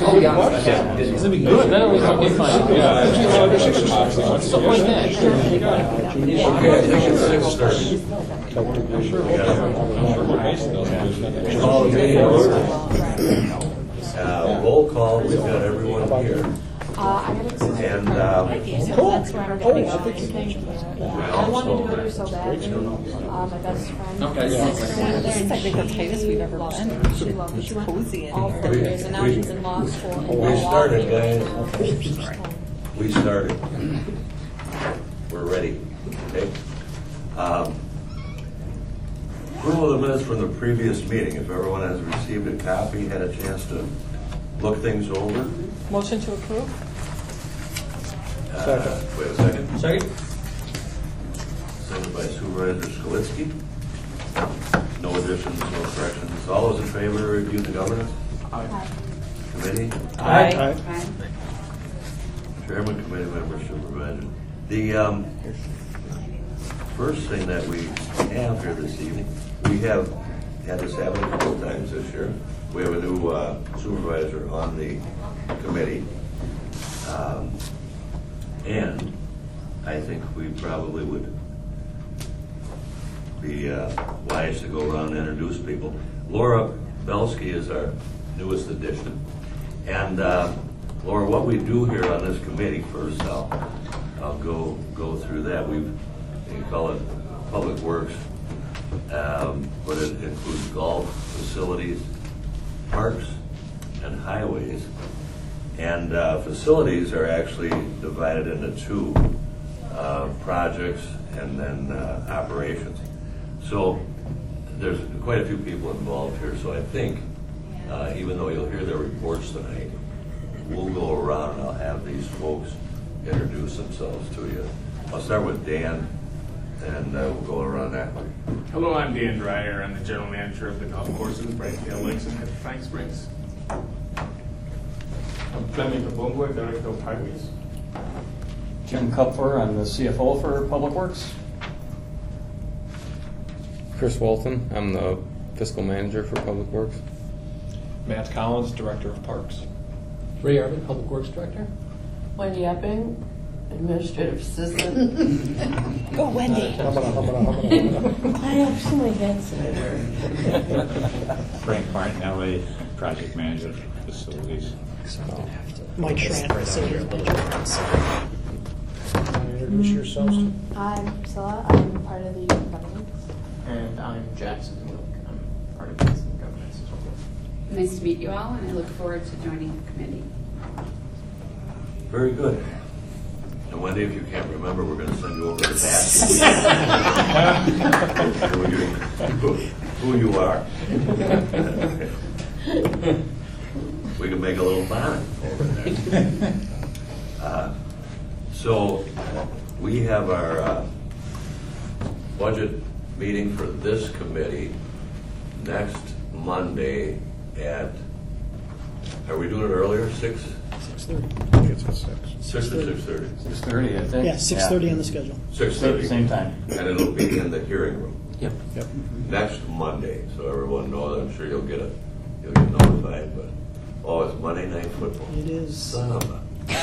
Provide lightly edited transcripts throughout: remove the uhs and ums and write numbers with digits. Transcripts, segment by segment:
I'll be honest, it's gonna be good. Then it was okay, fine. Stuff like that. Okay, I think it's 6:30. Call the meeting to order. Roll call, we've got everyone here. And I wanted to go there so badly. My best friend. Okay. This is like the tightest we've ever been. It's cozy in All here. 4 years, and now she's in law school. we started, guys. We started. We're ready. Okay. Approval of the minutes from the previous meeting. If everyone has received a copy, had a chance to look things over. Motion to approve? Wait a second. Second. Seconded by Supervisor Skalitsky. No additions, no corrections. All those in favor, review the governance? Aye. Committee? Aye. Chairman, committee members, supervisor. The first thing that we have here this evening, we have had this happen a couple of times this year. We have a new supervisor on the committee. And I think we probably would be wise to go around and introduce people. Laura Belsky is our newest addition. And Laura, what we do here on this committee, first I'll go through that. You call it Public Works, but it includes golf facilities, parks, and highways. And facilities are actually divided into two, projects and then operations. So there's quite a few people involved here. So I think, even though you'll hear their reports tonight, we'll go around and I'll have these folks introduce themselves to you. I'll start with Dan, and we'll go around that way. Hello, I'm Dan Dreyer. I'm the general manager of the golf courses, Brightvale Lakes and Frank Springs. I'm Fleming Kabungwe, Director of Highways. Jim Kupfer, I'm the CFO for Public Works. Chris Walton, I'm the fiscal manager for Public Works. Matt Collins, Director of Parks. Ray Arvin, Public Works Director. Wendy Epping, Administrative Assistant. Go, Wendy. I actually had some. Frank Martin, LA Project Manager, Facilities. Mike Schratt, Facilities Manager. Introduce yourselves. I'm Priscilla. I'm part of the youth governance. And I'm Jackson Wilk. I'm part of the governance as well. Nice to meet you all, and I look forward to joining the committee. Very good. And Wendy, if you can't remember, we're going to send you over to who you are. We can make a little bonnet over there. So we have our budget meeting for this committee next Monday at, are we doing it earlier, 6? 6:30. I think it's at 6. 6 or 6:30? 6:30, I think. Yeah, 6:30 on the schedule. 6:30. Same time. And it'll be in the hearing room. Yep. Next Monday, so everyone knows. I'm sure you'll get notified. But it's Monday Night Football. It is. Son of a.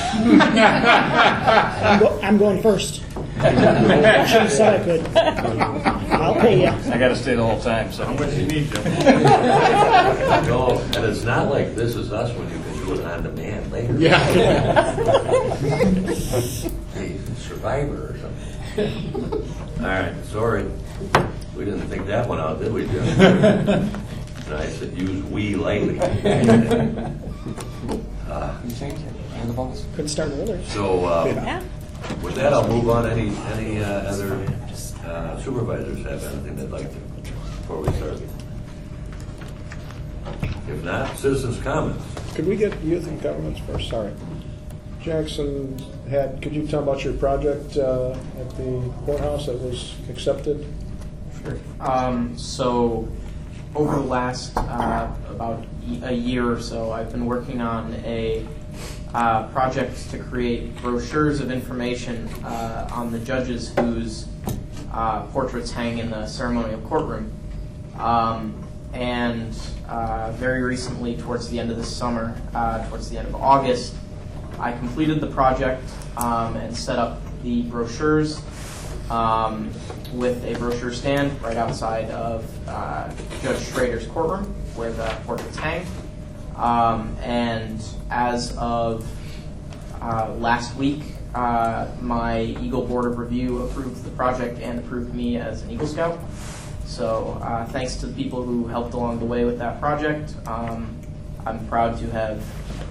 I'm going first. I should have said I could. I'll pay you. I got to stay the whole time, so. How much you need, Jim? No, and it's not like This Is Us when you can do it on demand later. Yeah. Hey, Survivor or something. All right, sorry. We didn't think that one out, did we, Jim? And I said use we lightly. You changed it. You're the boss. Couldn't start earlier. So with that, I'll move on. Any other supervisors have anything they'd like to before we start? If not, citizens' comments. Could we get youth and governance first? Sorry. Jackson could you tell about your project at the courthouse that was accepted? Sure. So over the last about a year or so, I've been working on a project to create brochures of information on the judges whose portraits hang in the ceremonial courtroom. and very recently, towards the end of the summer, towards the end of August, I completed the project and set up the brochures with a brochure stand right outside of Judge Schrader's courtroom where the portraits hang. And as of last week, my Eagle Board of Review approved the project and approved me as an Eagle Scout. So thanks to the people who helped along the way with that project. I'm proud to have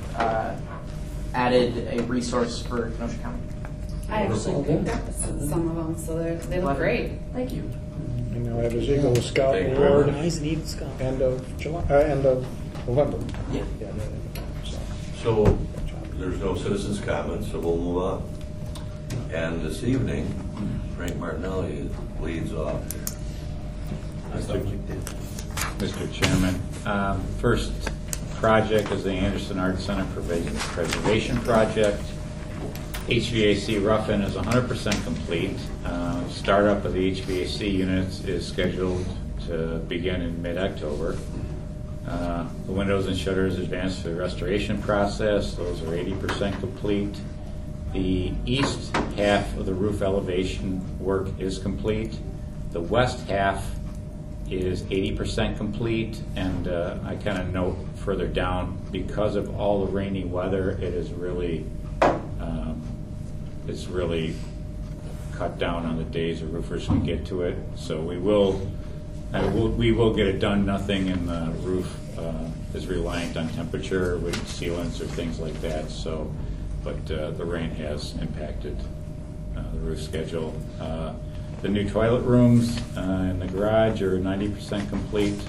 added a resource for Kenosha County. I actually picked up some of them, so they look great. Thank you. And now have his Eagle Scout Thank you. Award Nice and Eagle Scout. end of July, end of November. Yeah. So there's no citizens' comments, so we'll move on. And this evening, Frank Martinelli leads off. Mr. Chairman, first project is the Anderson Art Center Preservation Project. HVAC rough-in is 100% complete. Startup of the HVAC units is scheduled to begin in mid-October. The windows and shutters advanced through the restoration process. Those are 80% complete. The east half of the roof elevation work is complete. The west half is 80% complete, and I kind of note further down, because of all the rainy weather, it is really, it's really cut down on the days the roofers can get to it. So we will get it done. Nothing in the roof is reliant on temperature with sealants or things like that. So, but the rain has impacted the roof schedule. The new toilet rooms in the garage are 90% complete.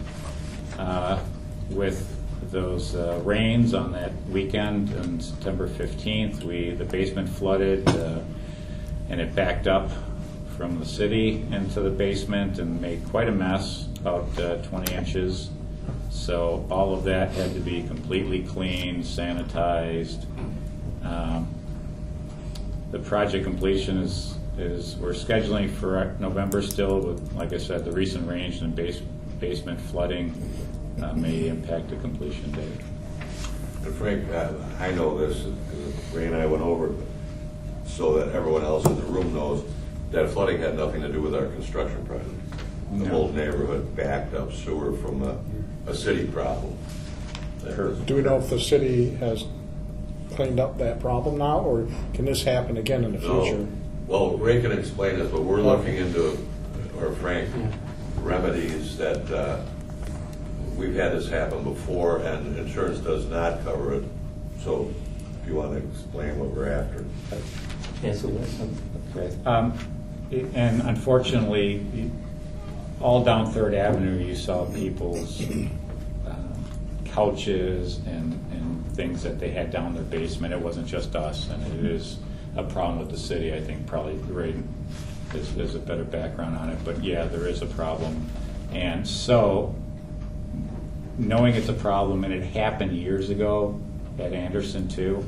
With those rains on that weekend on September 15th, the basement flooded and it backed up from the city into the basement and made quite a mess, about 20 inches. So all of that had to be completely cleaned, sanitized. The project completion is we're scheduling for November still, but like I said, the recent rains and basement flooding may impact the completion date. And Frank, I know this because Ray and I went over, so that everyone else in the room knows that flooding had nothing to do with our construction project. The whole neighborhood backed up sewer from a city problem. Do we know if the city has cleaned up that problem now, or can this happen again in the future? Well, Ray can explain this, but we're looking into, or Frank, remedies that we've had this happen before, and insurance does not cover it. So, if you want to explain what we're after. Yes, okay. And unfortunately, all down 3rd Avenue, you saw people's couches and things that they had down their basement. It wasn't just us, and it is a problem with the city. I think probably Ray has a better background on it, but yeah, there is a problem. And so, knowing it's a problem, and it happened years ago at Anderson too,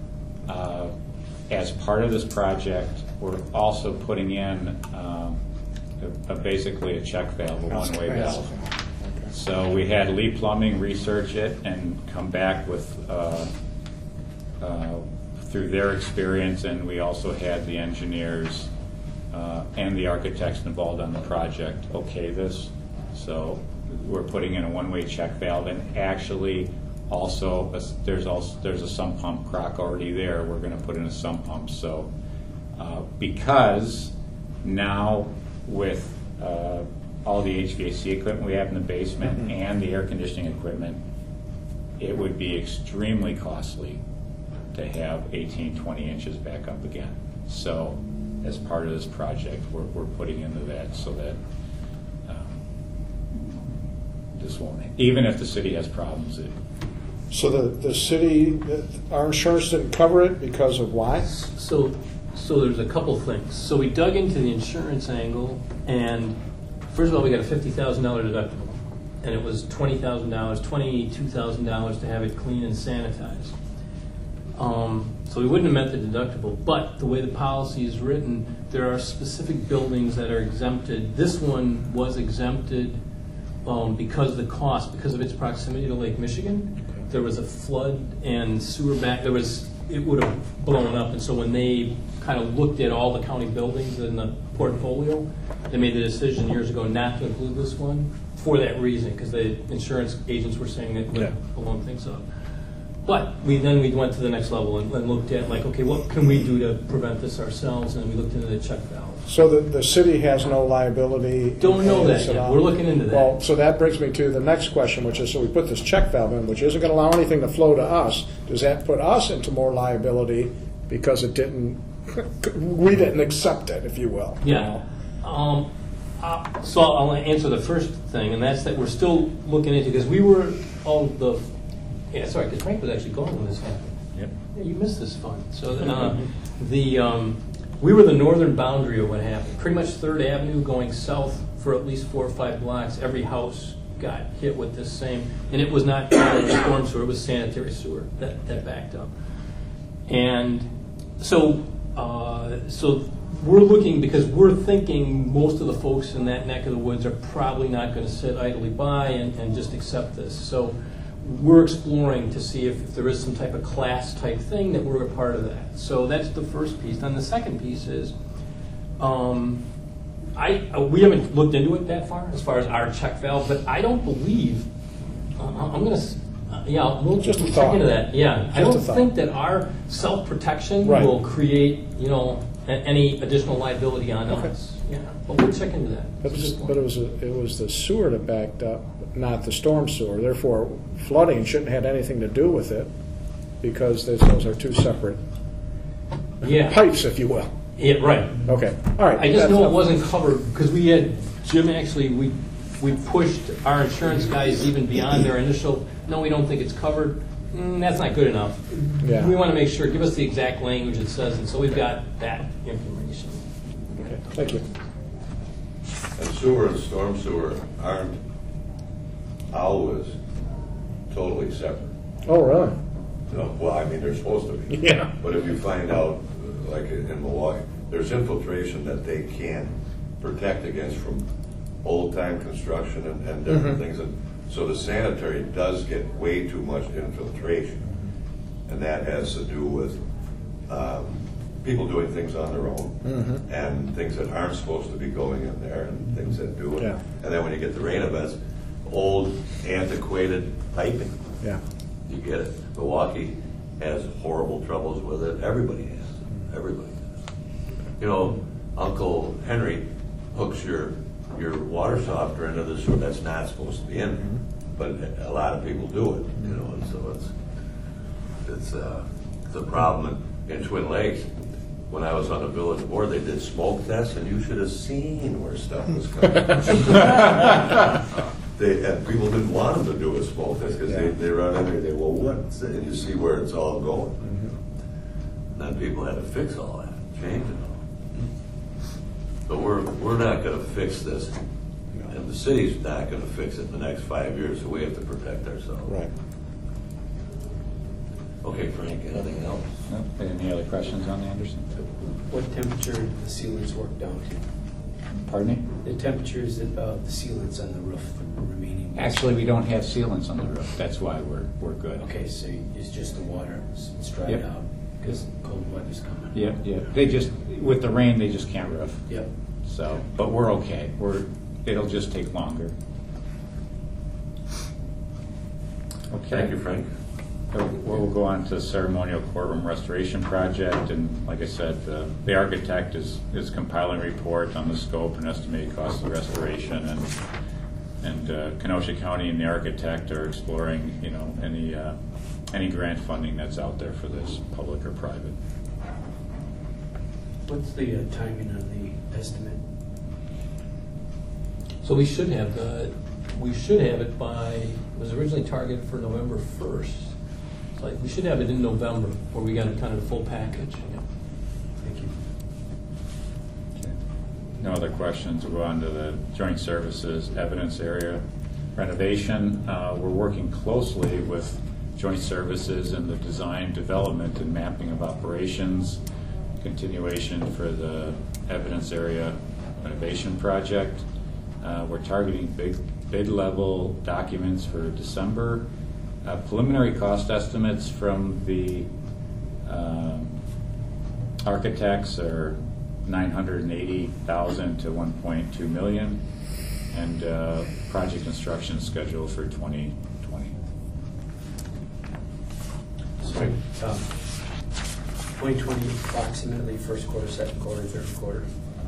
as part of this project, we're also putting in basically a check valve, a one-way valve. So we had Lee Plumbing research it and come back with, through their experience, and we also had the engineers and the architects involved on the project okay this. So we're putting in a one-way check valve, and actually also there's a sump pump crock already there. We're going to put in a sump pump. So because now with all the HVAC equipment we have in the basement and the air conditioning equipment, it would be extremely costly to have 18, 20 inches back up again. So as part of this project, we're putting into that so that this won't, even if the city has problems. So the city, our insurance didn't cover it because of why? So there's a couple things. So we dug into the insurance angle, and first of all, we got a $50,000 deductible, and it was $20,000, $22,000 to have it clean and sanitized. So we wouldn't have met the deductible, but the way the policy is written, there are specific buildings that are exempted. This one was exempted because of the cost, because of its proximity to Lake Michigan, there was a flood and sewer it would have blown up. And so when they kind of looked at all the county buildings in the portfolio, they made the decision years ago not to include this one for that reason, because the insurance agents were saying it would blow things up. But we went to the next level and looked at, like, okay, what can we do to prevent this ourselves? And we looked into the check valve. So the city has no liability? Don't know that yet. We're looking into that. Well, so that brings me to the next question, which is, so we put this check valve in, which isn't going to allow anything to flow to us. Does that put us into more liability because we didn't accept it, if you will? Yeah. So I'll answer the first thing, and that's that we're still looking into, because we were because Frank was actually gone when this happened. Yep. Yeah, you missed this fun. So we were the northern boundary of what happened. Pretty much 3rd Avenue going south for at least 4 or 5 blocks, every house got hit with this same, and it was not storm sewer, it was sanitary sewer that backed up. And so we're looking, because we're thinking most of the folks in that neck of the woods are probably not going to sit idly by and just accept this. So we're exploring to see if there is some type of class type thing that we're a part of that. So that's the first piece. Then the second piece is, we haven't looked into it that far as our check valve, but I don't believe, we'll Just a check thought. into that. Yeah, Just I don't a thought. think that our self-protection Right. will create, any additional liability on us. Yeah, but we'll check into that. But That's a good point. it was the sewer that backed up, not the storm sewer. Therefore, flooding shouldn't have had anything to do with it, because those are two separate pipes, if you will. Yeah, right. Okay, all right. I just know it wasn't covered, because we had, Jim actually, we pushed our insurance guys even beyond their initial, no, we don't think it's covered. That's not good enough. Yeah. We want to make sure, give us the exact language it says, and so we've got that information. Okay, thank you. And sewer and storm sewer aren't always totally separate. Oh, really? No, well, I mean, they're supposed to be. Yeah. But if you find out, like in Milwaukee, there's infiltration that they can protect against from old-time construction and different things. And so the sanitary does get way too much infiltration. And that has to do with people doing things on their own and things that aren't supposed to be going in there and things that do it. Yeah. And then when you get the rain events, old, antiquated piping. Yeah. You get it. Milwaukee has horrible troubles with it. Everybody has. Everybody does. Uncle Henry hooks your water softener into the sewer. That's not supposed to be in there, but a lot of people do it. And so it's a problem in Twin Lakes. When I was on the village board, they did smoke tests, and you should have seen where stuff was coming. And people didn't want them to do a smoke test because they run in there. They and you see where it's all going. And then people had to fix all that, change it all. But we're not going to fix this, and the city's not going to fix it in the next 5 years. So we have to protect ourselves. Right. Okay, Frank. Anything else? No? Any other questions on the Anderson? What temperature do the sealants work down to? Pardon me? The temperatures of the sealants on the roof remaining? Actually, we don't have sealants on the roof. That's why we're good. Okay, so it's just the water. It's dried Yep. out because cold weather's coming. Yeah. They just, with the rain, they just can't roof. Yep. So, but we're okay. It'll just take longer. Okay. Thank you, Frank. We'll go on to the ceremonial courtroom restoration project, and like I said, the architect is compiling a report on the scope and estimated cost of restoration, and Kenosha County and the architect are exploring, any grant funding that's out there for this, public or private. What's the timing of the estimate? So we should have it by, it was originally targeted for November 1st. It's like, we should have it in November, where we got kind of the full package. Thank you. Okay. No other questions. We'll go on to the joint services evidence area renovation. We're working closely with joint services in the design, development, and mapping of operations, continuation for the evidence area renovation project. We're targeting bid level documents for December. Preliminary cost estimates from the architects are $980,000 to $1.2 million, and project construction schedule for 2020. Sorry. 2020 approximately first quarter, second quarter, third quarter.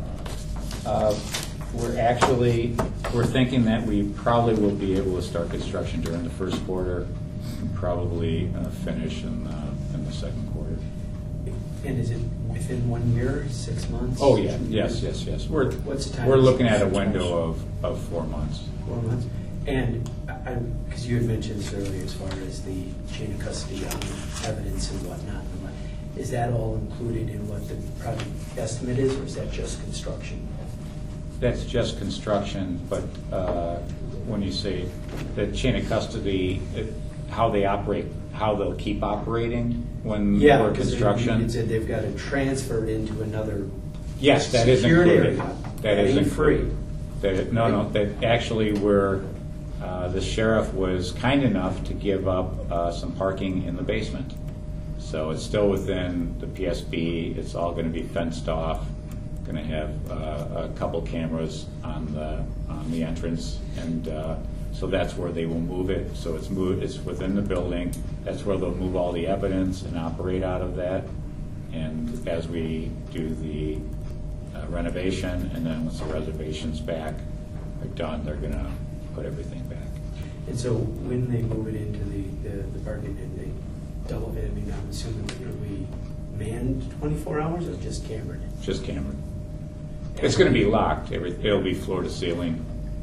We're thinking that we probably will be able to start construction during the first quarter and probably finish in the second quarter. And is it within 1 year, 6 months? Oh, yeah, yes. What's the time? We're looking at a window of 4 months. 4 months. And because you had mentioned this earlier as far as the chain of custody on evidence and whatnot, is that all included in what the project estimate is, or is that just construction? That's just construction, but when you say the chain of custody, how they operate, how they'll keep operating when we're construction. You said they've got to transfer it into another. Yes, that is included. Area. That is included. Free. No. That actually the sheriff was kind enough to give up some parking in the basement. So it's still within the PSB. It's all going to be fenced off. Going to have a couple cameras on the entrance, and so that's where they will move it. So it's within the building. That's where they'll move all the evidence and operate out of that. And as we do the renovation, and then once the reservations back are done, they're going to put everything back. And so when they move it into the parking, and they double it, I mean, I'm assuming it'll be manned 24 hours or just cambered? Just cambered. It's going to be locked. It'll be floor to ceiling.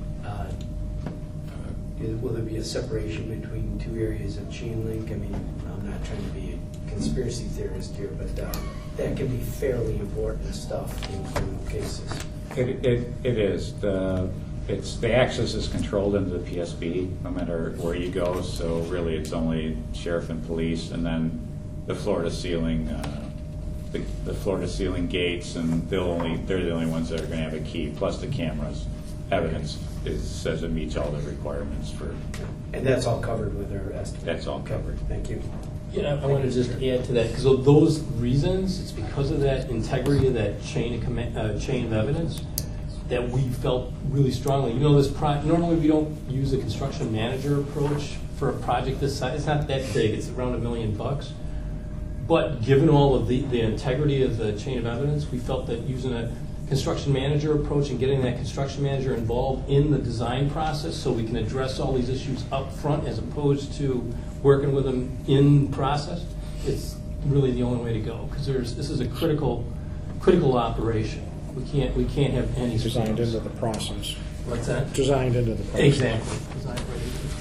Will there be a separation between two areas of chain link? I mean, I'm not trying to be a conspiracy theorist here, but that can be fairly important stuff in criminal cases. It is. The access is controlled into the PSB no matter where you go. So really, it's only sheriff and police, and then the floor to ceiling. The floor to ceiling gates, and they're the only ones that are going to have a key. Plus the cameras. Evidence says it meets all the requirements for. And that's all covered with our estimate. That's all covered. Thank you. Yeah, I want to just add to that, because of those reasons, it's because of that integrity of that chain of evidence that we felt really strongly. You know, normally we don't use a construction manager approach for a project this size. It's not that big. It's around $1 million. But given all of the integrity of the chain of evidence, we felt that using a construction manager approach and getting that construction manager involved in the design process so we can address all these issues up front as opposed to working with them in process, it's really the only way to go, because this is a critical operation. We can't have any designed into the process. What's that? Designed into the process. Exactly. Designed right into the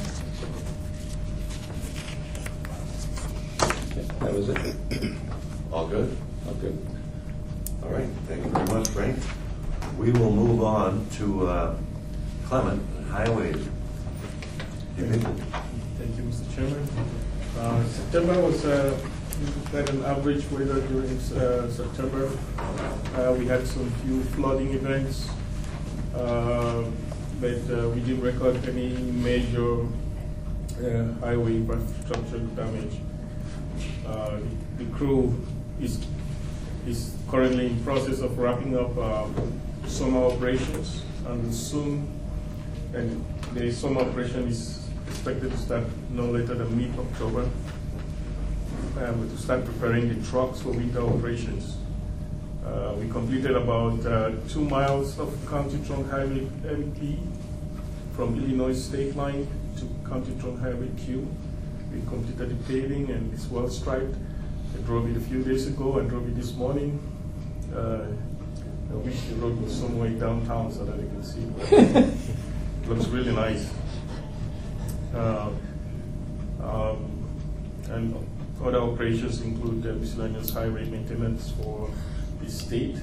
process. That was it. All good? All good. All right, thank you very much, Frank. We will move on to Clement, Highways Division. Thank you, Mr. Chairman. September was had an average weather during September. We had some few flooding events, but we didn't record any major highway infrastructure damage. The crew is currently in process of wrapping up summer operations, and soon, and the summer operation is expected to start no later than mid-October. To start preparing the trucks for winter operations. We completed about 2 miles of County Trunk Highway MP from Illinois state line to County Trunk Highway Q. We completed the paving and it's well striped. I drove it a few days ago. I drove it this morning. I wish the road was some way downtown so that I can see. It looks really nice. And other operations include miscellaneous highway maintenance for the state.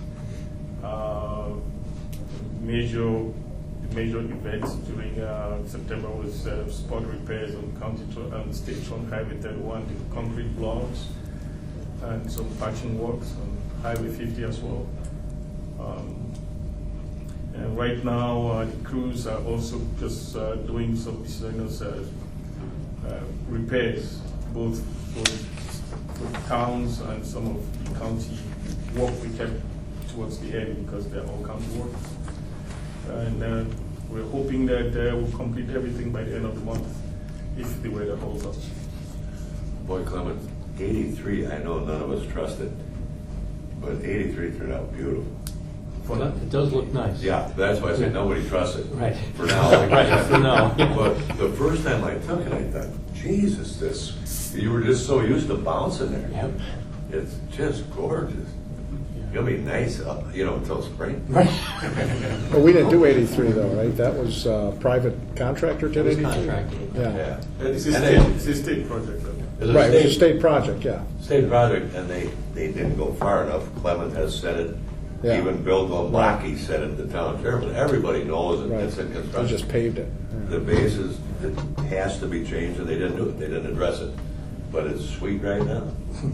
Major events during September was spot repairs on State Trunk Highway 31, the concrete blocks, and some patching works on Highway 50 as well. And right now, the crews are also just doing some miscellaneous repairs, both for the towns and some of the county work we kept towards the end because they're all county work. And we're hoping that we'll complete everything by the end of the month if the weather holds up. Boy, Clement, 83, I know none of us trusted, but 83 turned out beautiful. It does look nice. Yeah, that's why I said nobody trusts it. Right. For now. Right, for now. But the first time I took it, I thought, Jesus, you were just so used to bouncing there. Yep. It's just gorgeous. It'll be nice, until spring. Right. Well, we didn't do 83 though, right? That was private contractor did 83? Contracted. Yeah. It's a state project. Though. Right, it was a state project, yeah. State project, and they didn't go far enough. Clement has said it. Yeah. Even Bill Goldbach said it, the town chairman. Everybody knows it. Right. It's in They construction. just paved it. The bases, it has to be changed, and they didn't do it. They didn't address it. But it's sweet right now.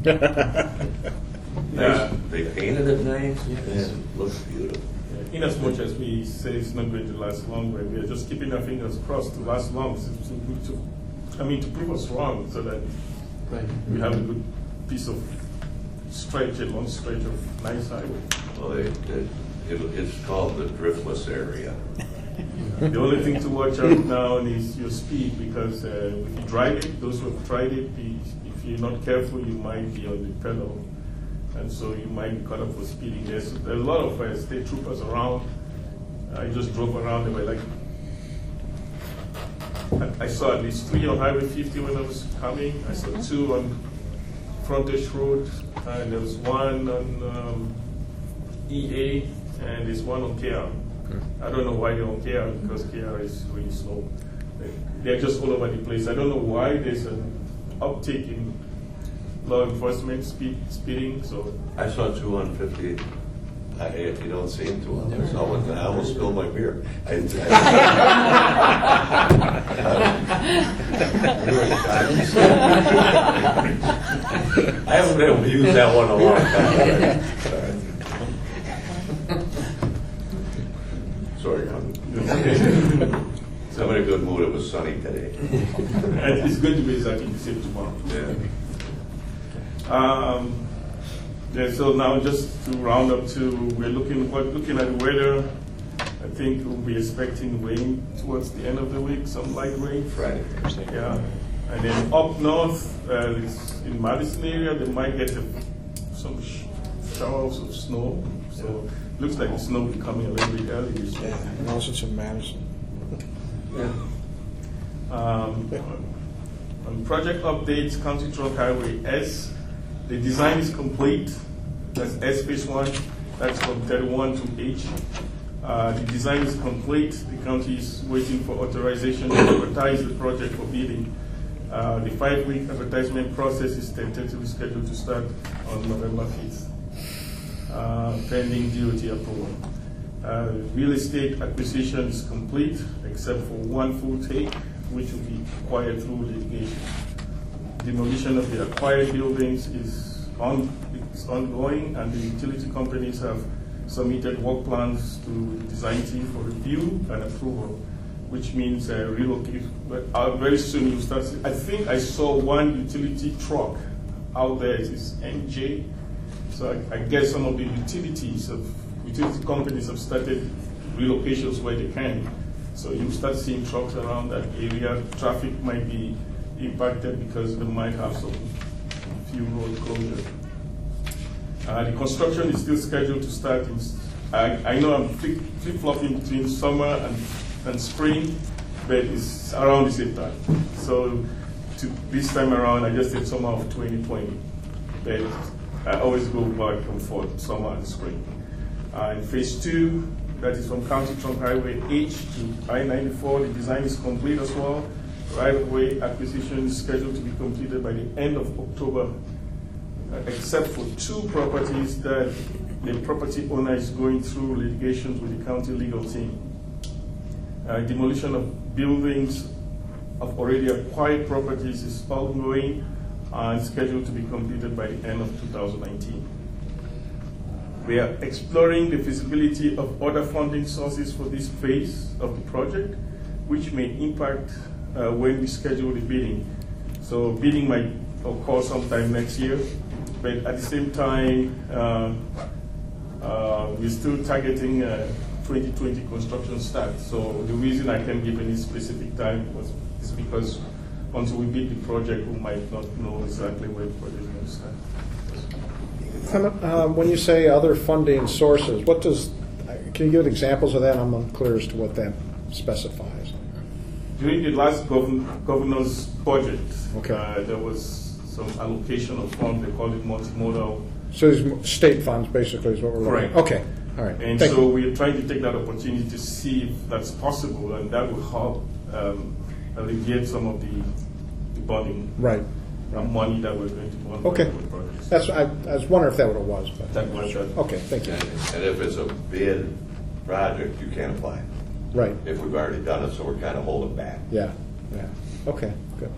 Nice. They painted it nice, and it looks beautiful. In as much as we say it's not going to last long, but we are just keeping our fingers crossed to last long. To prove us wrong, so that we have a good piece of a long stretch of nice highway. Well, it's called the driftless area. The only thing to watch out now is your speed, because if you drive it, those who have tried it, if you're not careful, you might be on the pedal, and so you might be caught up for speeding. There's a lot of state troopers around. I just drove around. They were like, I saw at least 3 on Highway 50 when I was coming. I saw 2 on Frontage Road, and there was 1 on EA, and there's 1 on KR. I don't know why they're on KR, because KR is really slow. They're just all over the place. I don't know why there's an uptick in law enforcement speeding. So I saw 2 on 50. You don't see him too often. I almost spilled my beer. I haven't been able to use that one in a long time. Sorry, so I'm in a good mood. It was sunny today. And it's going to be exactly the same tomorrow. Yeah. So now just to round up we're looking at the weather. I think we'll be expecting rain towards the end of the week, some light rain. Friday, Thursday. Yeah. And then up north, in Madison area, they might get some showers of snow. So it looks like the snow will be coming a little bit early this year. And also it's in Madison. Yeah. On project updates, County Trunk Highway S, the design is complete. That's S phase 1. That's from 31 to H. The design is complete. The county is waiting for authorization to advertise the project for bidding. The 5-week advertisement process is tentatively scheduled to start on November 5th, pending DOT approval. Real estate acquisition is complete, except for 1 full take, which will be acquired through litigation. Demolition of the acquired buildings is ongoing, and the utility companies have submitted work plans to the design team for review and approval, which means relocate. Very soon you'll start. I think I saw 1 utility truck out there. It is NJ. So I guess some of the utility companies have started relocations where they can. So you start seeing trucks around that area. Traffic might be impacted because they might have some few road closures. The construction is still scheduled to start I know I'm flip-flopping between summer and spring, but it's around the same time. So this time around, I just did summer of 2020. But I always go back and forth, summer and spring. In phase 2, that is from County Trunk Highway H to I-94, the design is complete as well. Right-of-way acquisition is scheduled to be completed by the end of October, except for 2 properties that the property owner is going through litigations with the county legal team. Demolition of buildings of already acquired properties is ongoing and scheduled to be completed by the end of 2019. We are exploring the feasibility of other funding sources for this phase of the project, which may impact when we schedule the bidding. So bidding might occur sometime next year, but at the same time, we're still targeting 2020 construction start. So the reason I can't give any specific time is because until we bid the project, we might not know exactly where the project is going to start. When you say other funding sources, can you give examples of that? I'm unclear as to what that specifies. During the last governor's budget, there was some allocation of funds. They called it multimodal. So these state funds, basically, is what we're looking at. Okay, all right. And Thank so you. we're trying to take that opportunity to see if that's possible, and that will help alleviate some of the bonding money that we're going to bond. Okay. I was wondering if that what it was. But that was it. Okay, thank you. And if it's a bid project, you can't apply. Right. If we've already done it, so we're kind of holding back. Yeah. Okay, good.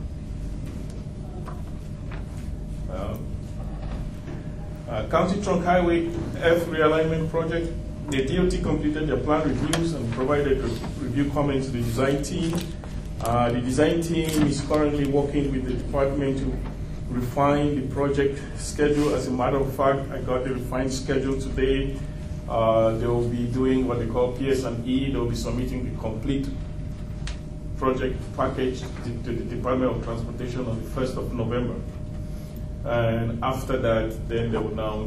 County Trunk Highway F realignment project. The DOT completed their plan reviews and provided review comments to the design team. The design team is currently working with the department to refine the project schedule. As a matter of fact, I got the refined schedule today. They will be doing what they call PS&E. They will be submitting the complete project package to the Department of Transportation on the 1st of November. And after that, then they will now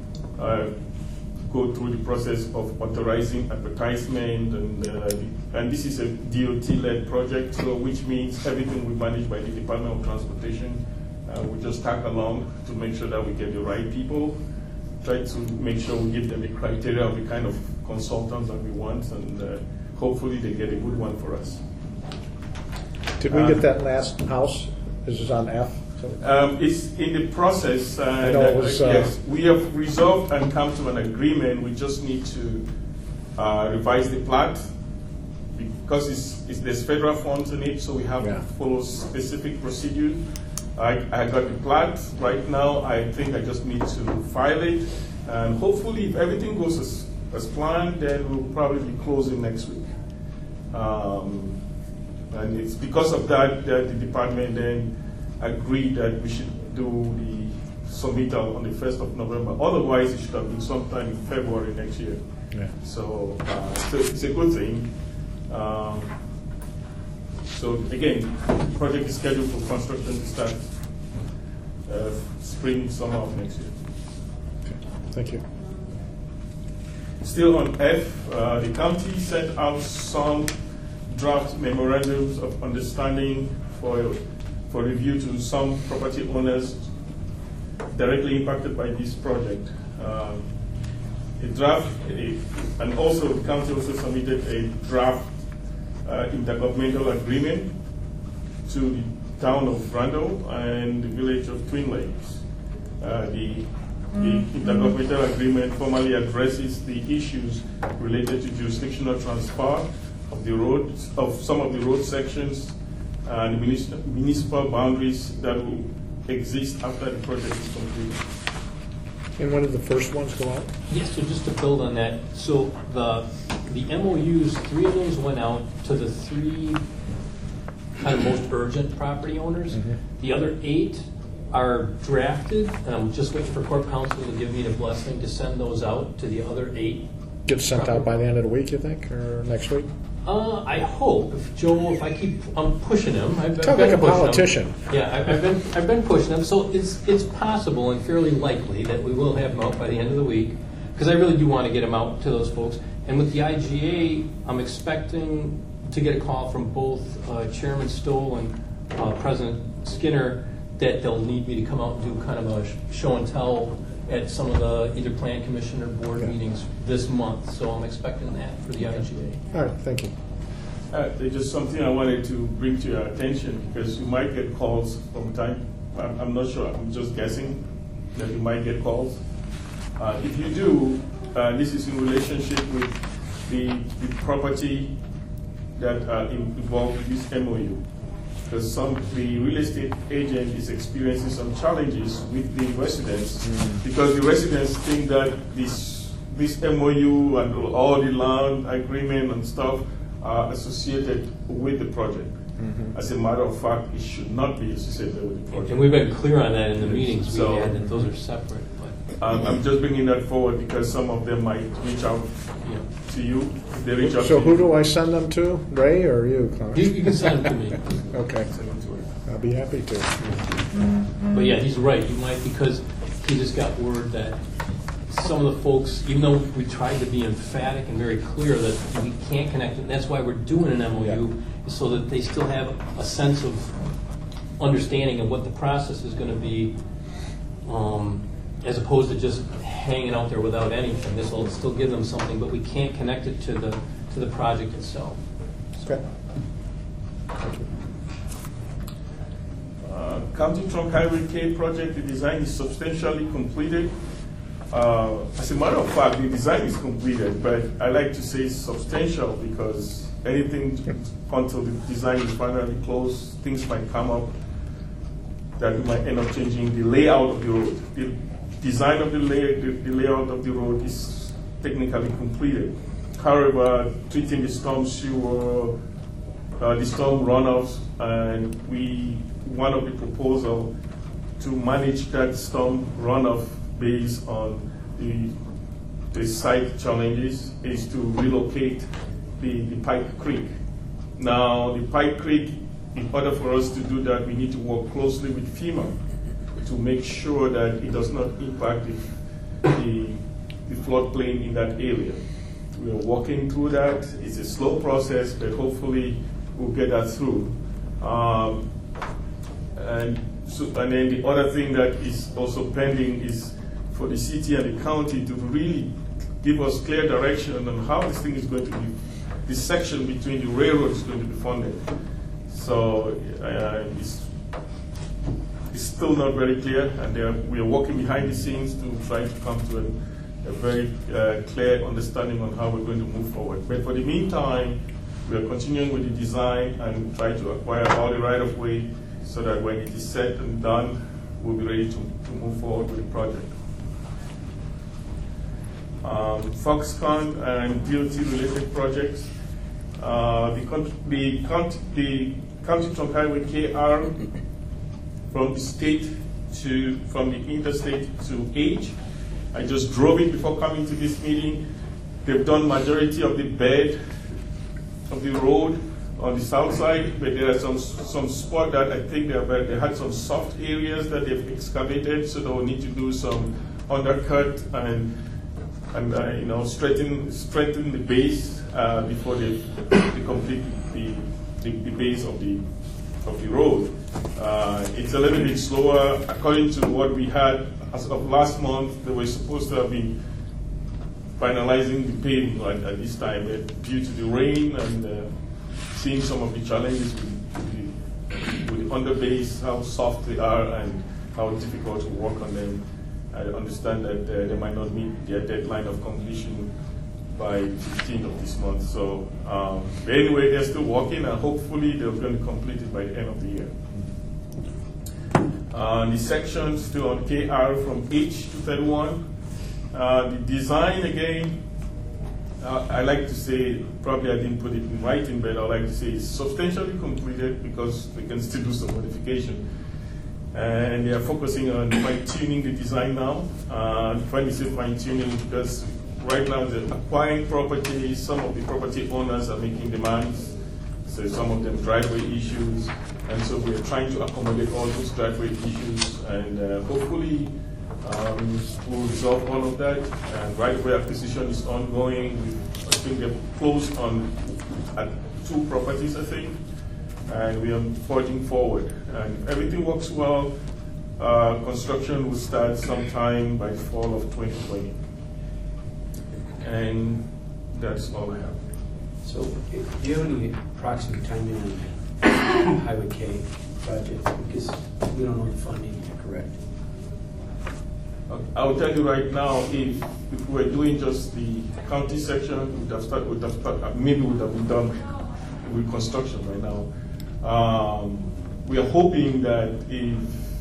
go through the process of authorizing advertisement, and this is a DOT-led project, so which means everything we manage by the Department of Transportation. We just tag along to make sure that we get the right people, try to make sure we give them the criteria of the kind of consultants that we want, and hopefully they get a good one for us. Did we get that last house? This is on F? It's in the process. I know it was, yes, we have resolved and come to an agreement. We just need to revise the plat because there's federal funds in it, so we have to follow specific procedure. I got the plat right now. I think I just need to file it, and hopefully, if everything goes as planned, then we'll probably be closing next week. And it's because of that that the department then agreed that we should do the submittal on the 1st of November. Otherwise, it should have been sometime in February next year. Yeah. So it's a good thing. So again, the project is scheduled for construction to start spring, summer of next year. Thank you. Still on F, the county sent out some draft memorandums of understanding for review to some property owners directly impacted by this project. And also the county also submitted a draft intergovernmental agreement to the town of Randall and the village of Twin Lakes. The intergovernmental agreement formally addresses the issues related to jurisdictional transfer of the roads, of some of the road sections and municipal boundaries that will exist after the project is completed. And when did the first ones go out? Yes, so just to build on that, so the MOUs, 3 of those went out to the 3 kind of most urgent property owners. Mm-hmm. The other 8 are drafted, and I'm just waiting for Corp Council to give me the blessing to send those out to the other 8. Get sent out by the end of the week, you think, or next week? I hope, I'm pushing him. I've Sound been like a pushing politician. him. Yeah, I've been pushing him. So it's possible and fairly likely that we will have them out by the end of the week, because I really do want to get them out to those folks. And with the IGA, I'm expecting to get a call from both Chairman Stoll and President Skinner that they'll need me to come out and do kind of a show and tell at some of the either plan commission or board meetings this month. So I'm expecting that for the IGA. All right, thank you. There's just something I wanted to bring to your attention, because you might get calls from time. I'm not sure. I'm just guessing that you might get calls. If you do, this is in relationship with the property that are involved with this MOU. Because the real estate agent is experiencing some challenges with the residents, because the residents think that this this MOU and all the land agreement and stuff are associated with the project. As a matter of fact, it should not be associated with the project. And we've been clear on that in the meetings So- we had, that those are separate. I'm just bringing that forward because some of them might reach out to you. If they reach out So to who you, do I send them to? Ray or you, Clarence? You can send them to me. Okay. I'll be happy to. But yeah, he's right. You might, because he just got word that some of the folks, even though we tried to be emphatic and very clear that we can't connect it, and that's why we're doing an MOU, is so that they still have a sense of understanding of what the process is going to be, as opposed to just hanging out there without anything. This will still give them something, but we can't connect it to the project itself. Okay. County Trunk Highway K project, the design is substantially completed. As a matter of fact, the design is completed, but I like to say substantial because anything until the design is finally closed, things might come up that we might end up changing the layout of the road. The design of the layout of the road is technically completed. However, treating the storm sewer, the storm runoffs, and one of the proposal to manage that storm runoff based on the site challenges is to relocate the Pike Creek. Now, the Pike Creek, in order for us to do that, we need to work closely with FEMA to make sure that it does not impact the floodplain in that area. We are working through that. It's a slow process, but hopefully we'll get that through. And then the other thing that is also pending is for the city and the county to really give us clear direction on how this thing is going to be, this section between the railroads is going to be funded. So it's still not very clear, and we are working behind the scenes to try to come to a very clear understanding on how we're going to move forward. But for the meantime, we are continuing with the design and try to acquire all the right-of-way so that when it is set and done, we'll be ready to move forward with the project. Foxconn and DOT-related projects. The County Trunk Highway KR from the interstate to H. I just drove it before coming to this meeting. They've done majority of the bed of the road on the south side, but there are some spot that I think they had some soft areas that they've excavated, so they'll need to do some undercut and strengthen the base before they complete the base of the road. It's a little bit slower. According to what we had as of last month, they were supposed to have been finalizing the paving at this time, but due to the rain and seeing some of the challenges with the underbase, how soft they are and how difficult to work on them, I understand that they might not meet their deadline of completion by 15th of this month. So but anyway, they're still working, and hopefully they're going to complete it by the end of the year. The section still on KR from H to 31. The design again, I like to say, probably I didn't put it in writing, but I like to say it's substantially completed because we can still do some modification. And they are focusing on fine-tuning the design now. Trying to say fine-tuning because right now they're acquiring property. Some of the property owners are making demands. So some of them driveway issues. And so we're trying to accommodate all those driveway issues. And hopefully we'll resolve all of that. And right-of-way acquisition is ongoing. I think they've closed at 2 properties, I think. And we are forging forward. And if everything works well, construction will start sometime by fall of 2020. And that's all I have. So do you have any approximate timing on Highway K project? Because we don't know the funding yet, correct? I'll tell you right now, if we were doing just the county section, maybe would have been done with construction right now. We are hoping that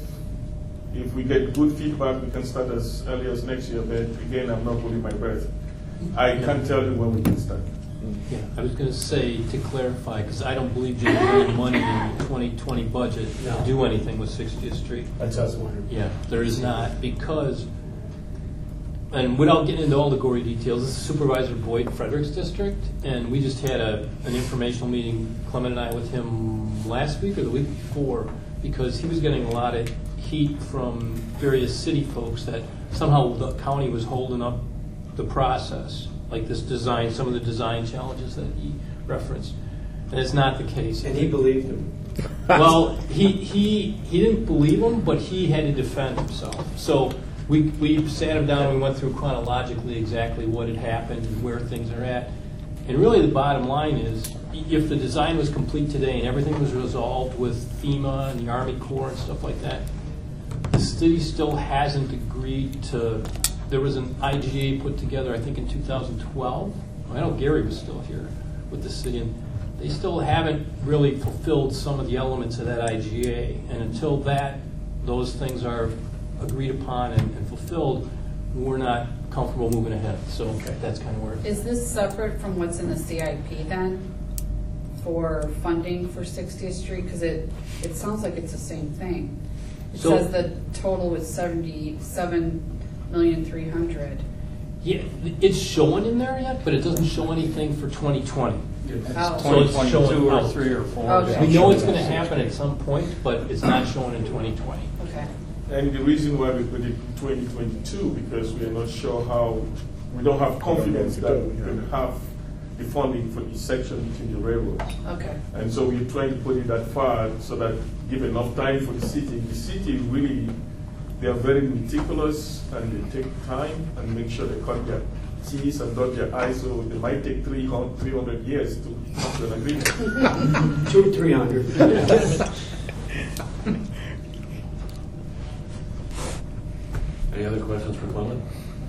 if we get good feedback, we can start as early as next year. But again, I'm not holding my breath. I can't tell you when we can start. Yeah, I was going to say, to clarify, because I don't believe Jim has any money in the 2020 budget to do anything with 60th Street. That's what I was wondering. Yeah, there is not, because, and without getting into all the gory details, this is Supervisor Boyd, Frederick's district, and we just had an informational meeting, Clement and I, with him last week or the week before, because he was getting a lot of heat from various city folks that somehow the county was holding up the process, like this design, some of the design challenges that he referenced. And it's not the case. And he believed him. Well, he didn't believe him, but he had to defend himself. So we sat him down and we went through chronologically exactly what had happened and where things are at. And really the bottom line is, if the design was complete today and everything was resolved with FEMA and the Army Corps and stuff like that, the city still hasn't agreed to. There was an IGA put together, I think, in 2012. I know Gary was still here with the city, and they still haven't really fulfilled some of the elements of that IGA. And until those things are agreed upon and fulfilled, we're not comfortable moving ahead. So that's kind of where. Is this separate from what's in the CIP then for funding for 60th Street? Because it sounds like it's the same thing. It says the total was $77,300,000. Yeah, it's showing in there yet, but it doesn't show anything for 2020. It's Oh. So it's 2022 showing or out. 3 or 4. Okay. We know it's going to happen at some point, but it's not showing in 2020. Okay. And the reason why we put it in 2022, because we are not sure how, we don't have confidence that we can have the funding for the section between the railroads. Okay. And so we're trying to put it that far so that give enough time for the city. The city really, they are very meticulous and they take time and make sure they cut their T's and dot their I's, so they might take 300 years to come to an agreement. 200-300. Any other questions for Clement?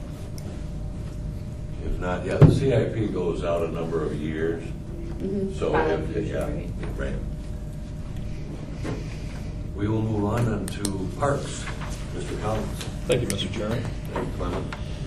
If not, yeah, the CIP goes out a number of years. So, 5 years, yeah, right. right. We will move on then to Parks. Mr. Collins. Thank you, Mr. Chairman. Thank you, Clement.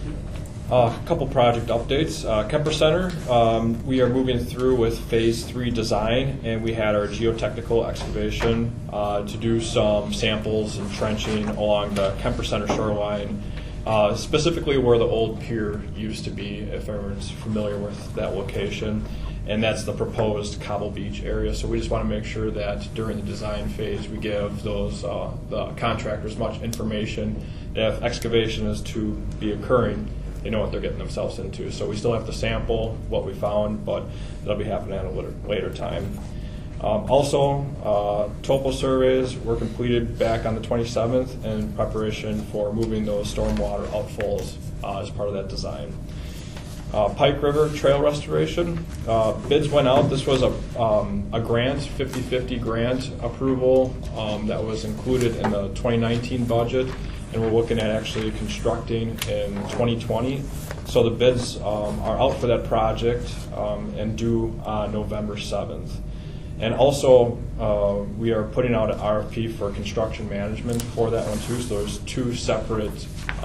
A couple project updates. Kemper Center, we are moving through with Phase 3 design, and we had our geotechnical excavation to do some samples and trenching along the Kemper Center shoreline, specifically where the old pier used to be, if everyone's familiar with that location. And that's the proposed Cobble Beach area. So we just want to make sure that during the design phase we give those the contractors much information. If excavation is to be occurring, they know what they're getting themselves into. So we still have to sample what we found, but that'll be happening at a later time. Also, topo surveys were completed back on the 27th in preparation for moving those stormwater outfalls as part of that design. Pike River Trail Restoration, bids went out. This was a grant, 50-50 grant approval that was included in the 2019 budget, and we're looking at actually constructing in 2020. So the bids are out for that project and due on November 7th. And also, we are putting out an RFP for construction management for that one too. So there's 2 separate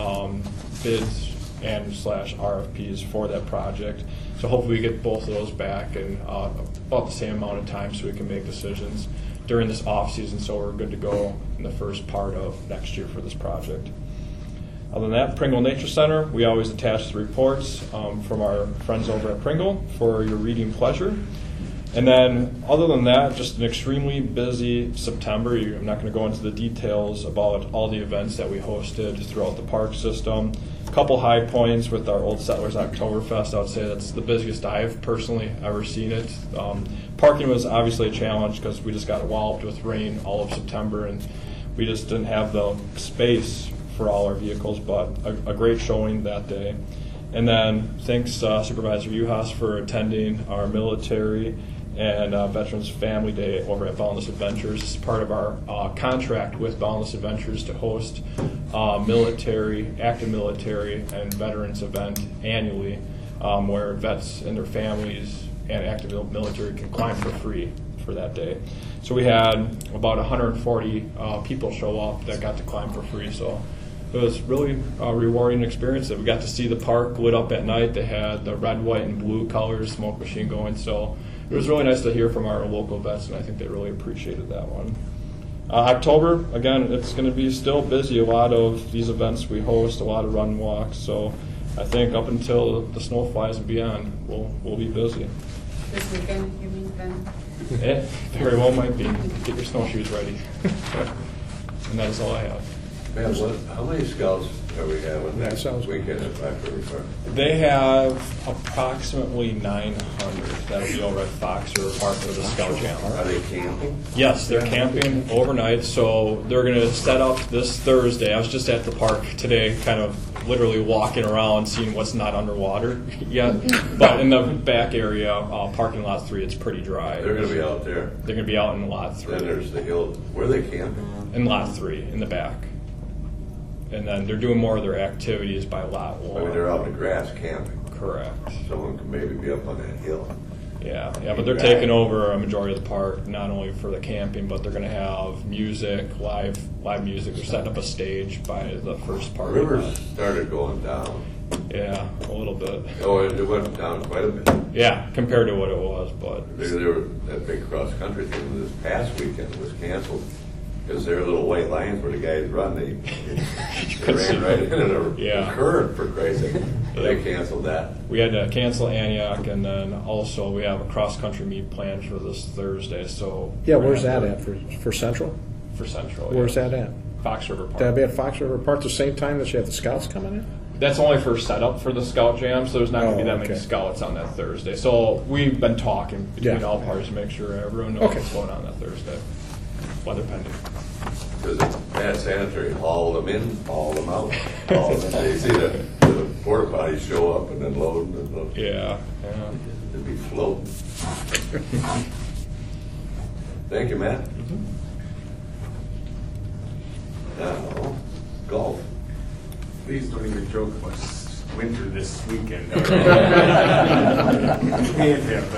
bids and / RFPs for that project. So hopefully we get both of those back in about the same amount of time so we can make decisions during this off season, so we're good to go in the first part of next year for this project. Other than that, Pringle Nature Center, we always attach the reports from our friends over at Pringle for your reading pleasure. And then, other than that, just an extremely busy September. I'm not going to go into the details about all the events that we hosted throughout the park system. A couple high points with our Old Settlers Oktoberfest. I would say that's the busiest I've personally ever seen it. Parking was obviously a challenge because we just got walloped with rain all of September, and we just didn't have the space for all our vehicles, but a great showing that day. And then thanks Supervisor Uhas for attending our military and Veterans Family Day over at Boundless Adventures. This is part of our contract with Boundless Adventures to host military, active military, and veterans event annually where vets and their families and active military can climb for free for that day. So we had about 140 people show up that got to climb for free, so it was really a rewarding experience. We got to see the park lit up at night. They had the red, white, and blue colors smoke machine going. So it was really nice to hear from our local vets, and I think they really appreciated that one. October, again, it's going to be still busy. A lot of these events we host, a lot of run walks. So I think up until the snow flies and beyond, we'll be busy. This weekend, you mean, Ben? It very well might be. Get your snowshoes ready. And that is all I have. Man, how many scouts are we having That next sounds weekend at Blackbird Park? They have approximately 900 that'll be over at Fox River Park for the Scout Jam. Are they camping? Yes, they're camping overnight, so they're going to set up this Thursday. I was just at the park today, kind of literally walking around, seeing what's not underwater yet. But in the back area, parking lot 3, it's pretty dry. They're going to be out there. They're going to be out in lot 3. Then there's the hill. Where are they camping? In lot 3, in the back. And then they're doing more of their activities by lot 1. I mean, they're out in the grass camping. Correct. Someone could maybe be up on that hill. Yeah, but they're taking over a majority of the park, not only for the camping, but they're going to have music, live music. They're setting up a stage by the first part. Rivers started going down. Yeah, a little bit. Oh, it went down quite a bit. Yeah, compared to what it was, but They were that big cross country thing this past weekend was canceled because there are little white lines where the guys run. They ran right into a current, for Christ's sake. So they canceled that. We had to cancel Antioch, and then also we have a cross country meet planned for this Thursday. So Yeah, where's that at for Central? For Central. Where's yeah. that at? Fox River Park. That'd be at Fox River Park the same time that you have the scouts coming in? That's only for setup for the Scout Jam, so there's not going to be that many okay. scouts on that Thursday. So we've been talking between all parties to make sure everyone knows Okay. what's going on that Thursday. Weather pending. Because it's bad sanitary. Haul them in, haul them out. Haul them in. They see the porta potties show up and then load and load. Yeah. It'd be floating. Thank you, Matt. Now, golf. Please don't even joke about winter this weekend. Can't have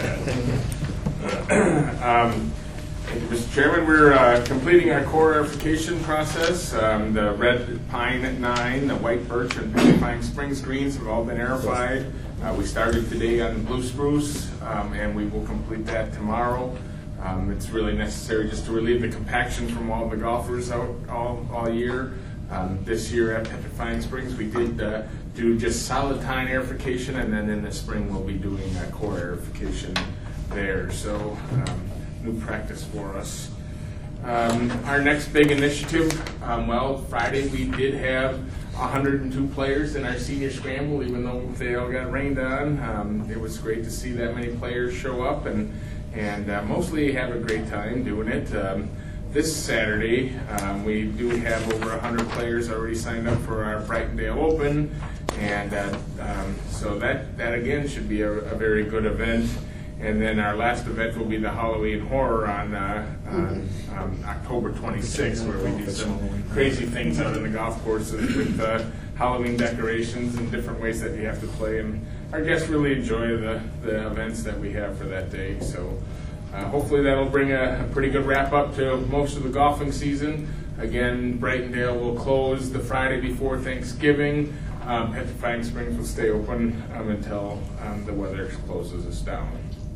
that. Thank you, Mr. Chairman. We're completing our core verification process. The red pine at 9, the white birch and pine springs greens have all been verified. We started today on the blue spruce, and we will complete that tomorrow. It's really necessary just to relieve the compaction from all the golfers out all year. This year at Petrifying Springs, we did do just solid tine aerification, and then in the spring we'll be doing core aerification there. So new practice for us. Our next big initiative, Friday we did have 102 players in our senior scramble, even though they all got rained on. It was great to see that many players show up and mostly have a great time doing it. This Saturday, we do have over 100 players already signed up for our Brightondale Open, and so that again should be a very good event. And then our last event will be the Halloween Horror on October 26th, where we do some crazy things out in the golf courses with Halloween decorations and different ways that you have to play. And our guests really enjoy the events that we have for that day. So hopefully that'll bring a pretty good wrap up to most of the golfing season. Again, Brightondale will close the Friday before Thanksgiving. Petrifying Springs will stay open until the weather closes us down.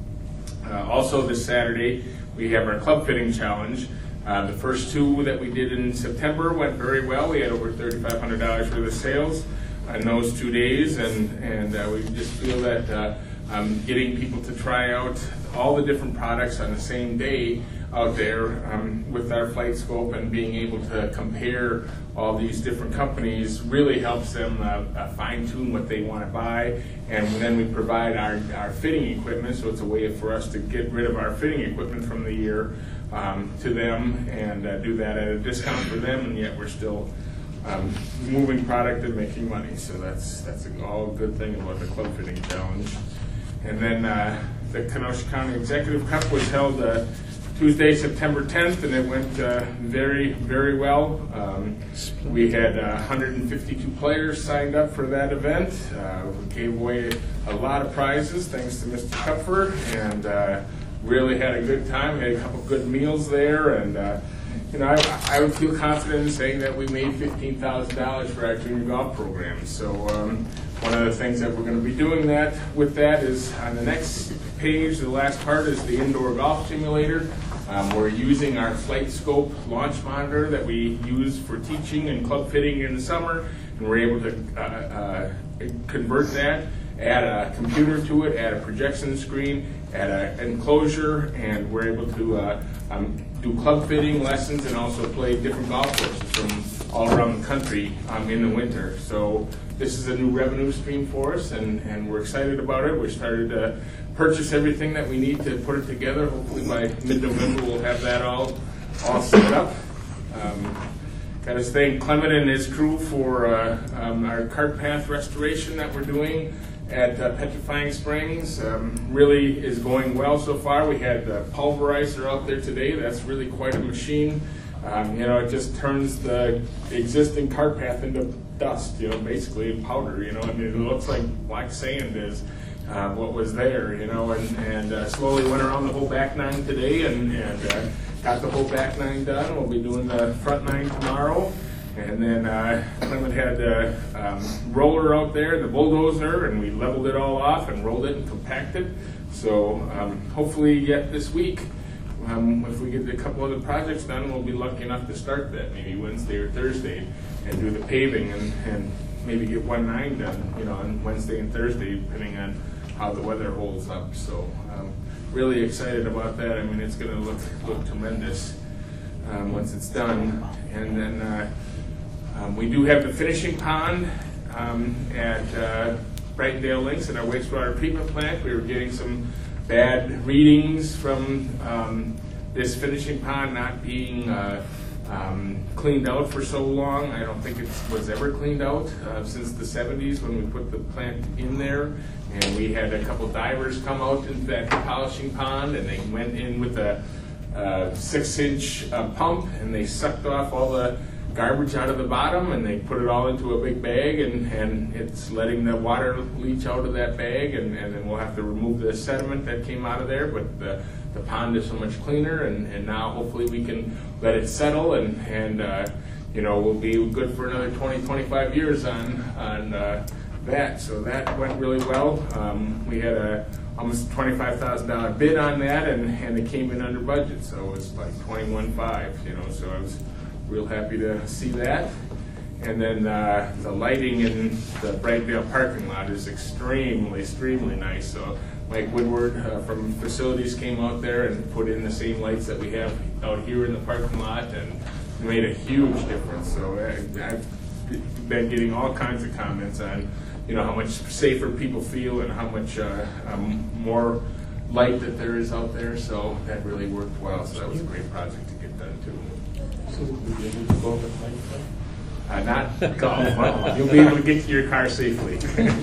Also this Saturday, we have our club fitting challenge. The first 2 that we did in September went very well. We had over $3,500 worth of sales in those 2 days, and we just feel that getting people to try out all the different products on the same day out there with our flight scope and being able to compare all these different companies really helps them fine-tune what they want to buy. And then we provide our fitting equipment, so it's a way for us to get rid of our fitting equipment from the year to them and do that at a discount for them, and yet we're still moving product and making money. So that's all a good thing about the club fitting challenge. And then the Kenosha County Executive Cup was held Tuesday, September 10th, and it went very, very well. We had 152 players signed up for that event. We gave away a lot of prizes thanks to Mr. Kupfer, and really had a good time. We had a couple good meals there, and I would feel confident in saying that we made $15,000 for our junior golf program. So one of the things that we're going to be doing with that is on the next page, the last part is the indoor golf simulator. We're using our Flight Scope launch monitor that we use for teaching and club fitting in the summer, and we're able to convert that, add a computer to it, add a projection screen, add an enclosure, and we're able to do club fitting lessons and also play different golf courses from all around the country in the winter. So this is a new revenue stream for us, and we're excited about it. We started to purchase everything that we need to put it together. Hopefully by mid-November we'll have that all set up. Got to thank Clement and his crew for our cart path restoration that we're doing at Petrifying Springs. Really is going well so far. We had the pulverizer out there today. That's really quite a machine. It just turns the existing cart path into dust, basically powder, I mean, it looks like black sand is what was there, and slowly went around the whole back nine today and got the whole back nine done. We'll be doing the front nine tomorrow. And then Clement had the roller out there, the bulldozer, and we leveled it all off and rolled it and compacted. So hopefully yet this week, if we get a couple other projects done, we'll be lucky enough to start that maybe Wednesday or Thursday and do the paving and maybe get 1-9 done, on Wednesday and Thursday, depending on how the weather holds up. So really excited about that. I mean, it's going to look tremendous once it's done. And then we do have the finishing pond at Brightendale Links at our wastewater treatment plant. We were getting some bad readings from this finishing pond not being cleaned out for so long. I don't think it was ever cleaned out since the 70s when we put the plant in there. And we had a couple divers come out into that polishing pond, and they went in with a 6-inch pump, and they sucked off all the garbage out of the bottom, and they put it all into a big bag, and it's letting the water leach out of that bag, and then we'll have to remove the sediment that came out of there, but the pond is so much cleaner, and now hopefully we can let it settle, and we'll be good for another 20-25 years on that. So that went really well. We had a almost $25,000 bid on that, and it came in under budget, so it was like 21.5, so I was real happy to see that. And then the lighting in the Brightendale parking lot is extremely nice. So Mike Woodward from Facilities came out there and put in the same lights that we have out here in the parking lot, and made a huge difference. So I've been getting all kinds of comments on how much safer people feel and how much more light that there is out there. So that really worked well. So that was a great project to get done too. So we'll be able to go over the not golf, but you'll be able to get to your car safely.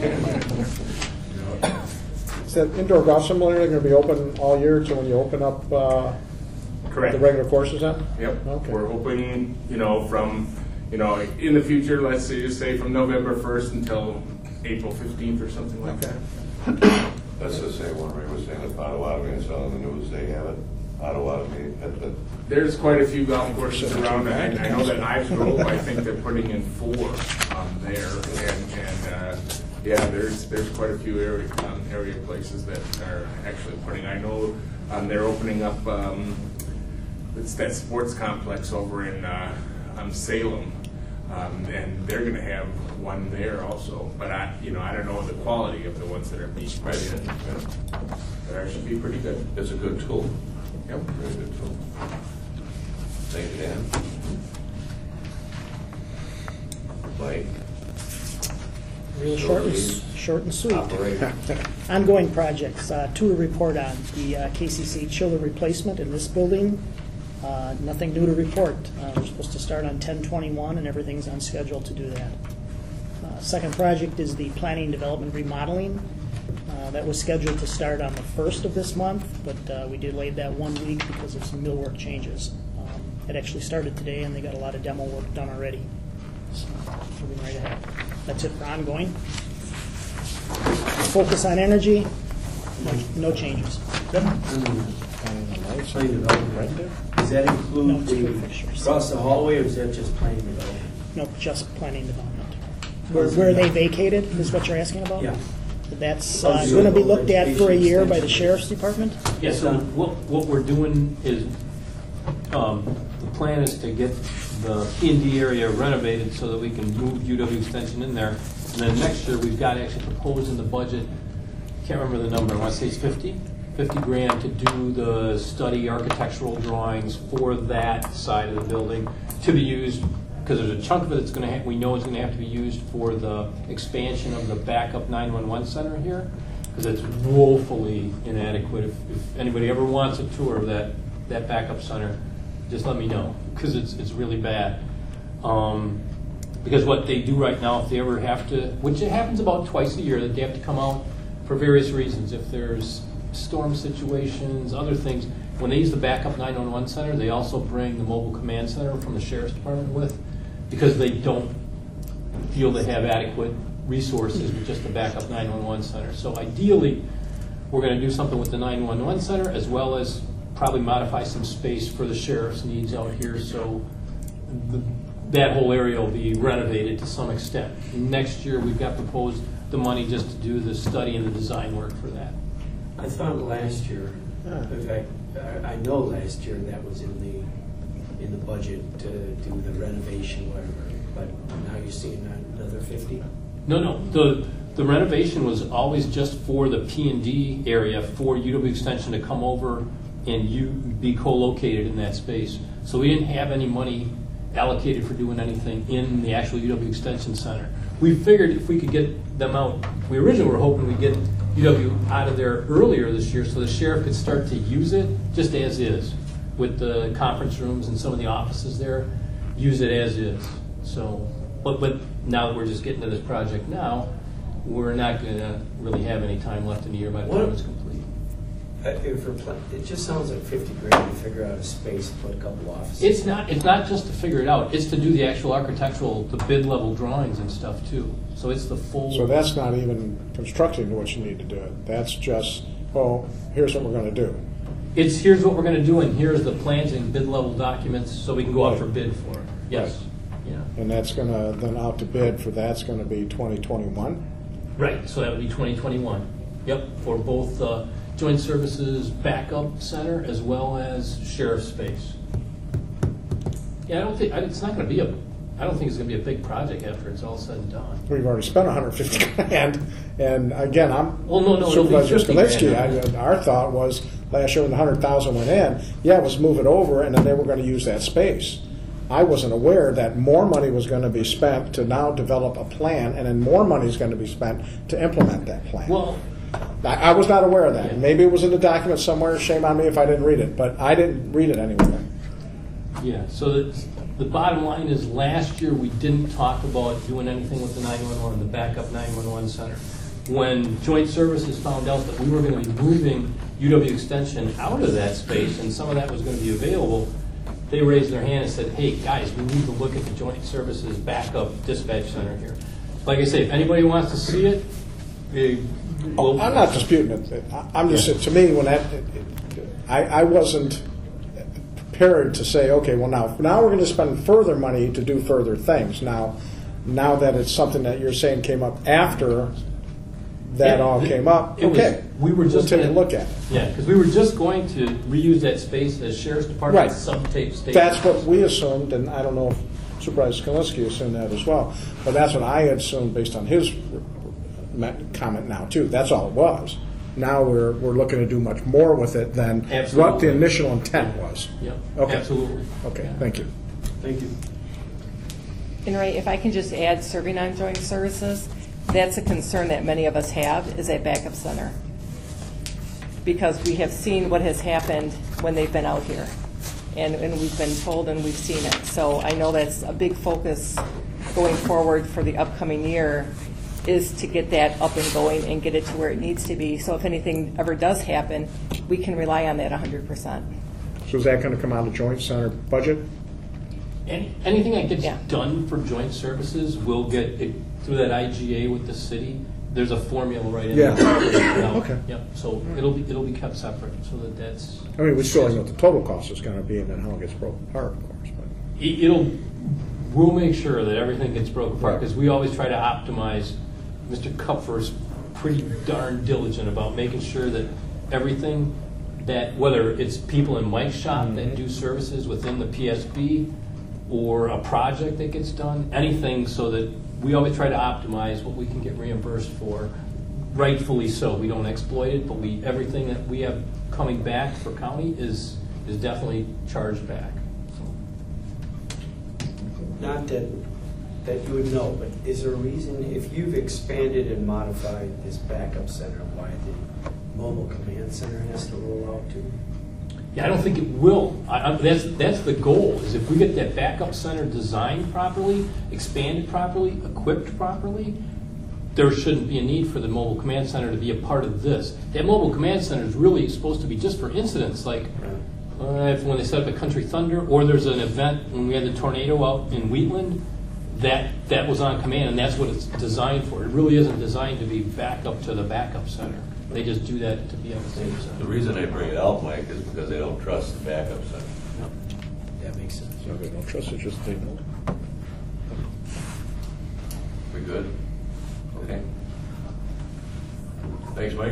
Is that indoor golf simulator going to be open all year to when you open up Correct. the regular courses then? Yep. Okay. We're hoping, from, in the future, let's say from November 1st until April 15th or something like that. That's the same one Ray was saying at Potawatomi. I saw on the news they have it. Potawatomi at the. There's quite a few golf courses around. I know that Ives Grove, I think they're putting in 4 there, and there's quite a few area places that are actually putting. I know they're opening up. It's that sports complex over in Salem, and they're going to have one there also. But I don't know the quality of the ones that are being put in. But it should be pretty good. It's a good tool. Yep. Very good tool. Thank you, Dan. Mike. Real short and sweet. Operator. Ongoing projects, 2 to report on. The KCC chiller replacement in this building, nothing new to report. We're supposed to start on 10/21, and everything's on schedule to do that. Second project is the planning development remodeling. That was scheduled to start on the 1st of this month, but we delayed that 1 week because of some millwork changes. It actually started today, and they got a lot of demo work done already. So, moving right ahead. That's it for ongoing. Focus on energy, no changes. Yep. Does that include No, it's the for fixtures. across the hallway, or is that just planning development? Nope, just planning development. Where they vacated is what you're asking about? Yeah. That's going to be looked at for a year by the sheriff's department? Yeah, so what we're doing is, the plan is to get the P&D area renovated so that we can move UW Extension in there. And then next year, we've got actually proposed in the budget, can't remember the number, I want to say it's 50 grand to do the study architectural drawings for that side of the building to be used, because there's a chunk of it that's going to we know is going to have to be used for the expansion of the backup 911 center here, because it's woefully inadequate. If anybody ever wants a tour of that backup center, just let me know, because it's really bad. Because what they do right now, if they ever have to, which it happens about twice a year, that they have to come out for various reasons. If there's storm situations, other things, when they use the backup 911 center, they also bring the mobile command center from the sheriff's department with, because they don't feel they have adequate resources with just the backup 911 center. So ideally, we're going to do something with the 911 center, as well as probably modify some space for the sheriff's needs out here, so that whole area will be renovated to some extent. Next year, we've got proposed the money just to do the study and the design work for that. I thought last year, in fact, I know last year that was in the budget to do the renovation, whatever, but now you're seeing another 50? No. The renovation was always just for the P&D area for UW Extension to come over and be co-located in that space. So we didn't have any money allocated for doing anything in the actual UW Extension Center. We figured if we could get them out, we originally were hoping we'd get UW out of there earlier this year so the sheriff could start to use it just as is, with the conference rooms and some of the offices there, use it as is. So, but now that we're just getting to this project now, we're not going to really have any time left in the year by the time it's complete. It just sounds like 50 grand to figure out a space to put a couple offices. It's not just to figure it out. It's to do the actual architectural, the bid level drawings and stuff too. So it's the full. So that's not even constructing what you need to do it. That's just, here's what we're going to do. It's here's what we're going to do, and here's the plans and bid level documents, so we can go out for bid for it. Yes. Right. Yeah. And that's going to then out to bid for that's going to be 2021. Right. So that would be 2021. Yep. For both Joint Services Backup Center as well as Sheriff's Space. Yeah, I don't think it's going to be a big project after it's all said and done. We've already spent 150 grand, and again, no, Supervisor Skalinski. Our thought was last year when the 100,000 went in, let's move it over, and then they were going to use that space. I wasn't aware that more money was going to be spent to now develop a plan, and then more money is going to be spent to implement that plan. Well, I was not aware of that. Maybe it was in the document somewhere. Shame on me if I didn't read it, but I didn't read it anywhere. Yeah, so the bottom line is last year we didn't talk about doing anything with the 911, the backup 911 center. When Joint Services found out that we were going to be moving UW Extension out of that space and some of that was going to be available, they raised their hand and said, hey, guys, we need to look at the Joint Services backup dispatch center here. Like I say, if anybody wants to see it, I'm not disputing it. I'm just, to me, when I wasn't prepared to say, okay, well, now we're going to spend further money to do further things. Now that it's something that you're saying came up after that all came up, okay, we'll take a look at it. Yeah, because we were just going to reuse that space as Sheriff's Department sub-tape station. That's what we assumed, and I don't know if Supervisor Skalinski assumed that as well, but that's what I had assumed based on his comment now too. That's all it was. Now we're looking to do much more with it than what the initial intent was. Yeah, okay. Absolutely. Okay, yeah. Thank you. Thank you. And Ray, if I can just add, serving on Joint Services, that's a concern that many of us have, is that backup center. Because we have seen what has happened when they've been out here. And we've been told and we've seen it. So I know that's a big focus going forward for the upcoming year, is to get that up and going and get it to where it needs to be. So if anything ever does happen, we can rely on that 100%. So is that going to come out of Joint Center budget? Anything that gets done for Joint Services will get it through that IGA with the city. there's a formula right in Yeah. there. Okay. Yep, so it'll be kept separate, so that's. I mean, we still don't know what the total cost is gonna be and then how it gets broken apart, of course, but. We'll make sure that everything gets broken apart, Right. because we always try to optimize. Mr. Kupfer's pretty darn diligent about making sure that everything that, whether it's people in Mike's shop that do services within the PSB or a project that gets done, anything, so that we always try to optimize what we can get reimbursed for, rightfully so. We don't exploit it, but everything that we have coming back for county is definitely charged back. Not that you would know, but is there a reason, if you've expanded and modified this backup center, why the mobile command center has to roll out too? Yeah, I don't think it will. That's the goal, is if we get that backup center designed properly, expanded properly, equipped properly, there shouldn't be a need for the mobile command center to be a part of this. That mobile command center is really supposed to be just for incidents, like when they set up a Country Thunder, or there's an event when we had the tornado out in Wheatland, that was on command, and that's what it's designed for. It really isn't designed to be back up to the backup center. They just do that to be on the safe side. The reason they bring it out, Mike, is because they don't trust the backup center. That makes sense. No, they don't trust it, just they know. We good? Okay. Thanks, Mike.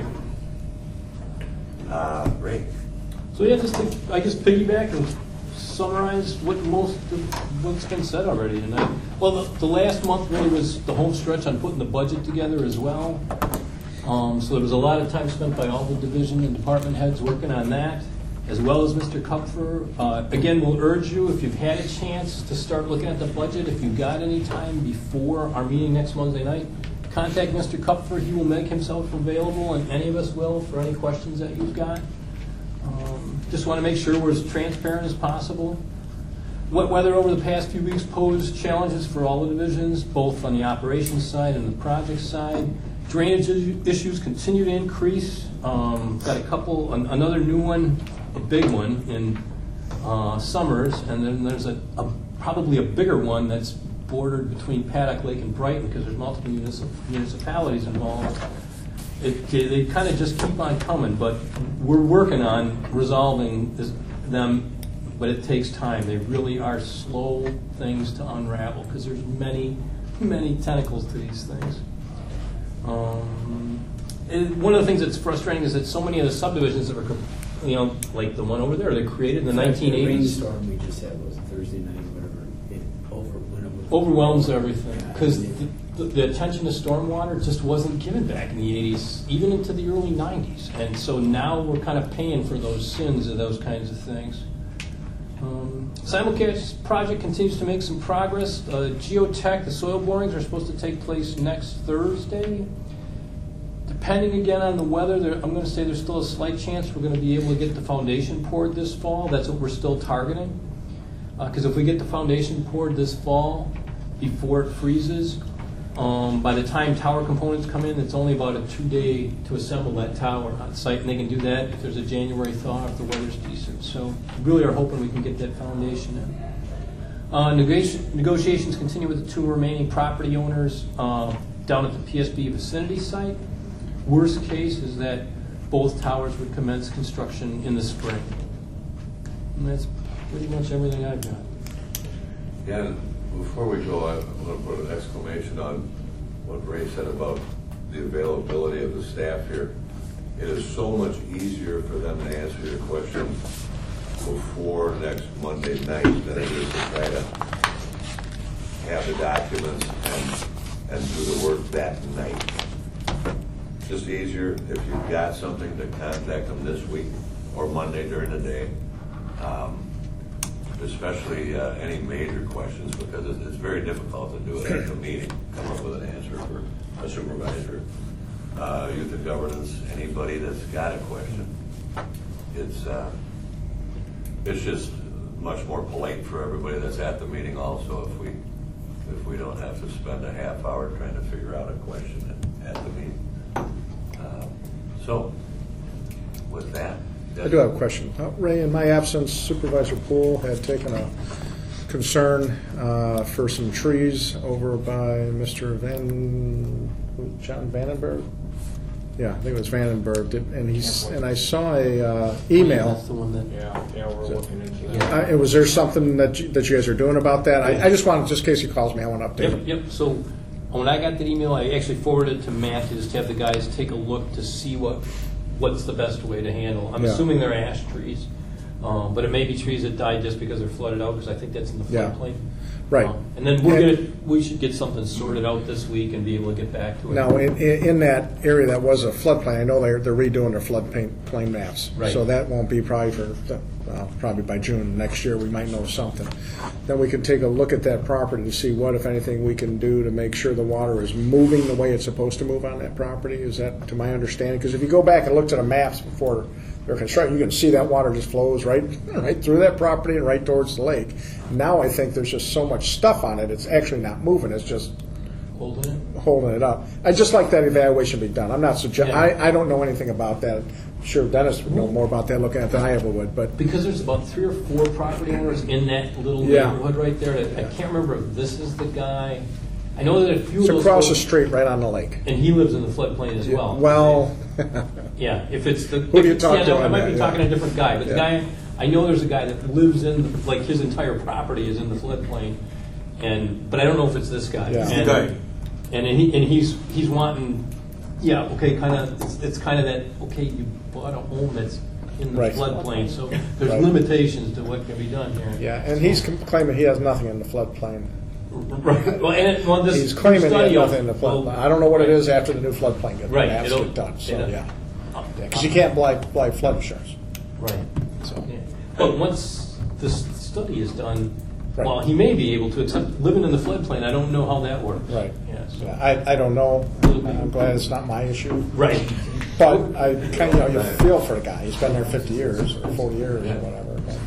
Ray. So yeah, just to, I guess, piggyback and summarize what's been said already tonight. Well, the last month really was the home stretch on putting the budget together as well. So there was a lot of time spent by all the division and department heads working on that, as well as Mr. Kupfer. Again, we'll urge you, if you've had a chance to start looking at the budget, if you've got any time before our meeting next Monday night, contact Mr. Kupfer. He will make himself available, and any of us will, for any questions that you've got. Just want to make sure we're as transparent as possible. Wet weather over the past few weeks posed challenges for all the divisions, both on the operations side and the project side. Drainage issues continue to increase. Got a couple, another new one, a big one in Summers, and then there's probably a bigger one that's bordered between Paddock Lake and Brighton, because there's multiple municipalities involved. They kind of just keep on coming, but we're working on resolving them, but it takes time. They really are slow things to unravel, because there's many, many tentacles to these things. One of the things that's frustrating is that so many of the subdivisions that are, like the one over there, they created in the 1980s. The rainstorm we just had was Thursday night or whatever. It overwhelms everything, because the attention to stormwater just wasn't given back in the 80s, even into the early 90s. And so now we're kind of paying for those sins of those kinds of things. Simulcast project continues to make some progress. Geotech, the soil borings are supposed to take place next Thursday. Depending again on the weather, I'm going to say there's still a slight chance we're going to be able to get the foundation poured this fall. That's what we're still targeting. Because if we get the foundation poured this fall before it freezes, by the time tower components come in, it's only about a 2-day to assemble that tower on site, and they can do that if there's a January thaw, if the weather's decent. So we really are hoping we can get that foundation in. Negotiations continue with the 2 remaining property owners down at the PSB vicinity site. Worst case is that both towers would commence construction in the spring. And that's pretty much everything I've got. Yeah, before we go, I want to put an exclamation on what Ray said about the availability of the staff here. It is so much easier for them to answer your questions before next Monday night than it is to try to have the documents and do the work that night. Just easier if you've got something to contact them this week or Monday during the day. Especially any major questions, because it's very difficult to do it at the meeting, come up with an answer for a supervisor, youth and governance, anybody that's got a question. It's just much more polite for everybody that's at the meeting also if we don't have to spend a half hour trying to figure out a question at the meeting. So with that, I do have a question. Ray, in my absence, Supervisor Poole had taken a concern for some trees over by Mr. John Vandenberg? Yeah, I think it was Vandenberg, and I saw a email. That's the one that. Yeah, we're looking into that. Was there something that you guys are doing about that? I just wanted, just in case he calls me, I want to update him. Yep. So when I got that email, I actually forwarded it to Matt to just have the guys take a look to see what's the best way to handle. I'm assuming they're ash trees, but it may be trees that died just because they're flooded out, because I think that's in the floodplain. Right. And then we should get something sorted out this week and be able to get back to it. Now, in that area that was a floodplain, I know they're redoing their floodplain maps. Right. So that won't be probably probably by June next year, we might know something. Then we can take a look at that property to see what, if anything, we can do to make sure the water is moving the way it's supposed to move on that property. Is that to my understanding? Because if you go back and look at the maps before they're constructed, you can see that water just flows right through that property and right towards the lake. Now I think there's just so much stuff on it, it's actually not moving, it's just holding it up. I just like that evaluation be done. I'm not I don't know anything about that. I'm sure Dennis would know more about that looking at it than I ever would. But because there's about 3 or 4 property owners in that little neighborhood right there. I can't remember if this is the guy. I know that a few of those across the street, right on the lake. And he lives in the floodplain as well. Well, yeah. If it's the who do you talk to? I might be talking to a different guy, but the guy I know there's a guy that lives in like his entire property is in the floodplain, but I don't know if it's this guy. Yeah. And he's wanting, kind of it's kind of that you bought a home that's in the floodplain, so there's limitations to what can be done here. Yeah, and he's claiming he has nothing in the floodplain. Right. He's claiming he has nothing in the floodplain. I don't know what it is after the new floodplain gets done. So because you can't buy flood insurance. Right. So, but once this study is done, well, he may be able to accept living in the floodplain. I don't know how that works. Right. Yeah. So. I don't know. I'm glad it's not my issue. Right. But I kind of you feel for the guy. He's been there 50 years or 40 years or whatever.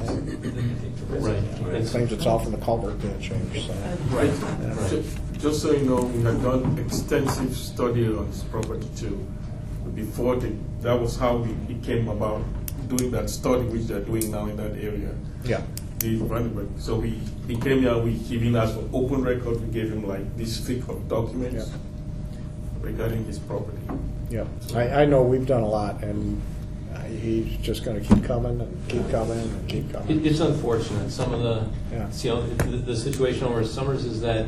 Right. It claims it's all from the culvert being changed. So. Right. Yeah. Just so you know, we had done extensive study on his property too. Before that was how he came about doing that study, which they're doing now in that area. Yeah. So he came here. He even asked for open record. We gave him like this thick of documents regarding his property. Yeah, I know we've done a lot, and he's just going to keep coming and keep coming and keep coming. It's unfortunate. Some of the situation over summers is that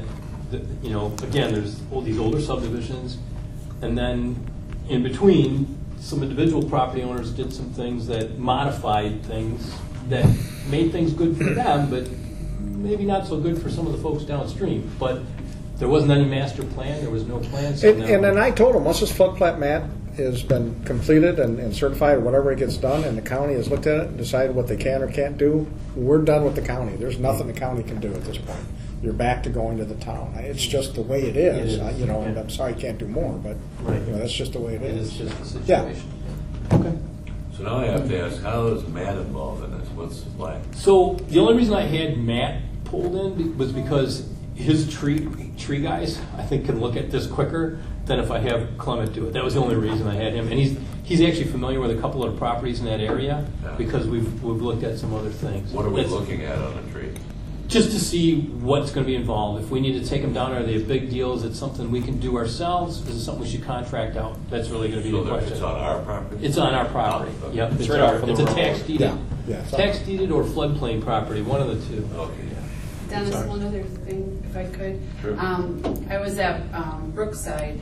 again there's all these older subdivisions, and then in between some individual property owners did some things that modified things that made things good for them, but maybe not so good for some of the folks downstream. But there wasn't any master plan. There was no plan. So and then I told him, once this floodplain map has been completed and certified, or whatever it gets done, and the county has looked at it and decided what they can or can't do, we're done with the county. There's nothing the county can do at this point. You're back to going to the town. It's just the way it is. And I'm sorry you can't do more, but that's just the way it is. It's just the situation. Yeah. Okay. So now I have to ask, how is Matt involved in this? What's the plan? So the only reason I had Matt pulled in was because his tree guys, I think, can look at this quicker than if I have Clement do it. That was the only reason I had him. And he's actually familiar with a couple of properties in that area because we've looked at some other things. What are we looking at on the tree? Just to see what's going to be involved. If we need to take them down, are they a big deal? Is it something we can do ourselves? Is it something we should contract out? That's really going to be the question. It's on our property? It's on our property. Okay. Yep. It's right off It's a tax-deeded, tax-deeded or floodplain property, one of the two. Okay. Dennis, one other thing, if I could. Sure. I was at Brookside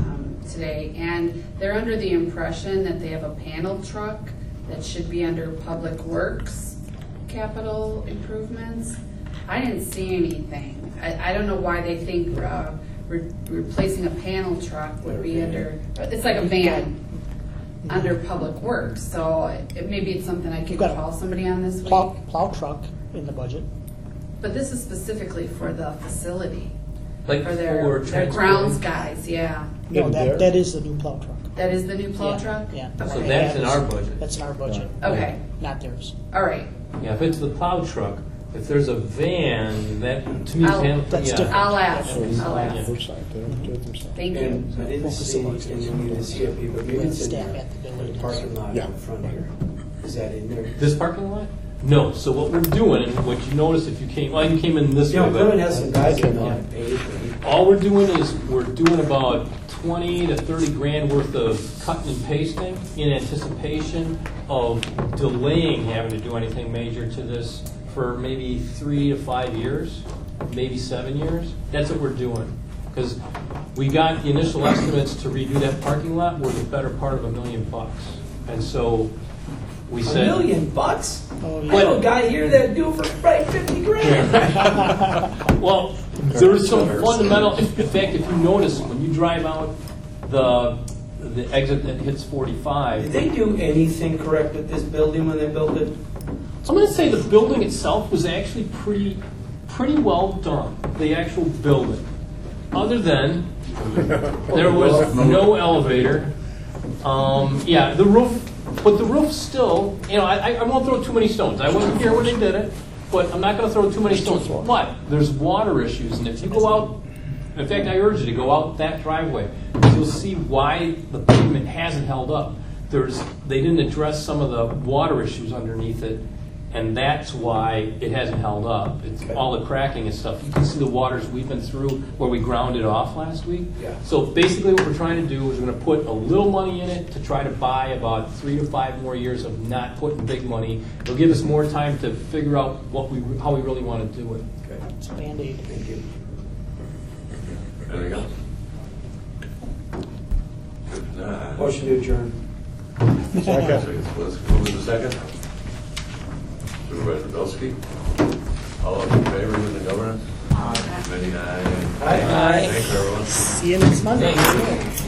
today, and they're under the impression that they have a panel truck that should be under Public Works capital improvements. I didn't see anything. I don't know why they think replacing a panel truck would be under, it's like a van under Public Works. So maybe it's something I could call somebody on this week. Plow truck in the budget. But this is specifically for the facility. Like for their grounds guys, No, that is the new plow truck. That is the new plow truck? Yeah. Okay. So that's in our budget. That's in our budget. Okay. Not theirs. All right. Yeah, if it's the plow truck, if there's a van, that to me, that's different. I'll ask. Thank you. And I didn't see in the CIP, but maybe it's in the parking lot in front here. Is that in there? This parking lot? No. So what we're doing, and what you noticed if you came, you came in this way. Clement has some guys in on page. All we're doing is we're doing about 20 to 30 grand worth of cutting and pasting in anticipation of delaying having to do anything major to this for maybe 3 to 5 years, maybe 7 years. That's what we're doing. Because we got the initial estimates to redo that parking lot were the better part of $1 million. And so we said... $1 million? Oh, I have a guy here that do for right 50 grand. Well, there's some fundamental. In fact, if you notice when you drive out the exit that hits 45, Did they do anything correct with this building when they built it? I'm going to say the building itself was actually pretty well done. The actual building, other than there was no elevator. Yeah, the roof. But the roof still, I won't throw too many stones. I wasn't here when they did it, but I'm not going to throw too many stones. But there's water issues, and if you go out, in fact, I urge you to go out that driveway, because you'll see why the pavement hasn't held up. They didn't address some of the water issues underneath it, and that's why it hasn't held up. It's all the cracking and stuff. You can see the waters we've been through where we ground it off last week. Yeah. So basically what we're trying to do is we're going to put a little money in it to try to buy about 3 to 5 more years of not putting big money. It'll give us more time to figure out how we really want to do it. Okay. It's Band-Aid. Thank you. Anything else? Motion to adjourn. Second. Let's move to the second. Supervisor Belsky. All those in favor of the governance? Aye. Committee, aye. Aye. Thanks, everyone. See you next Monday.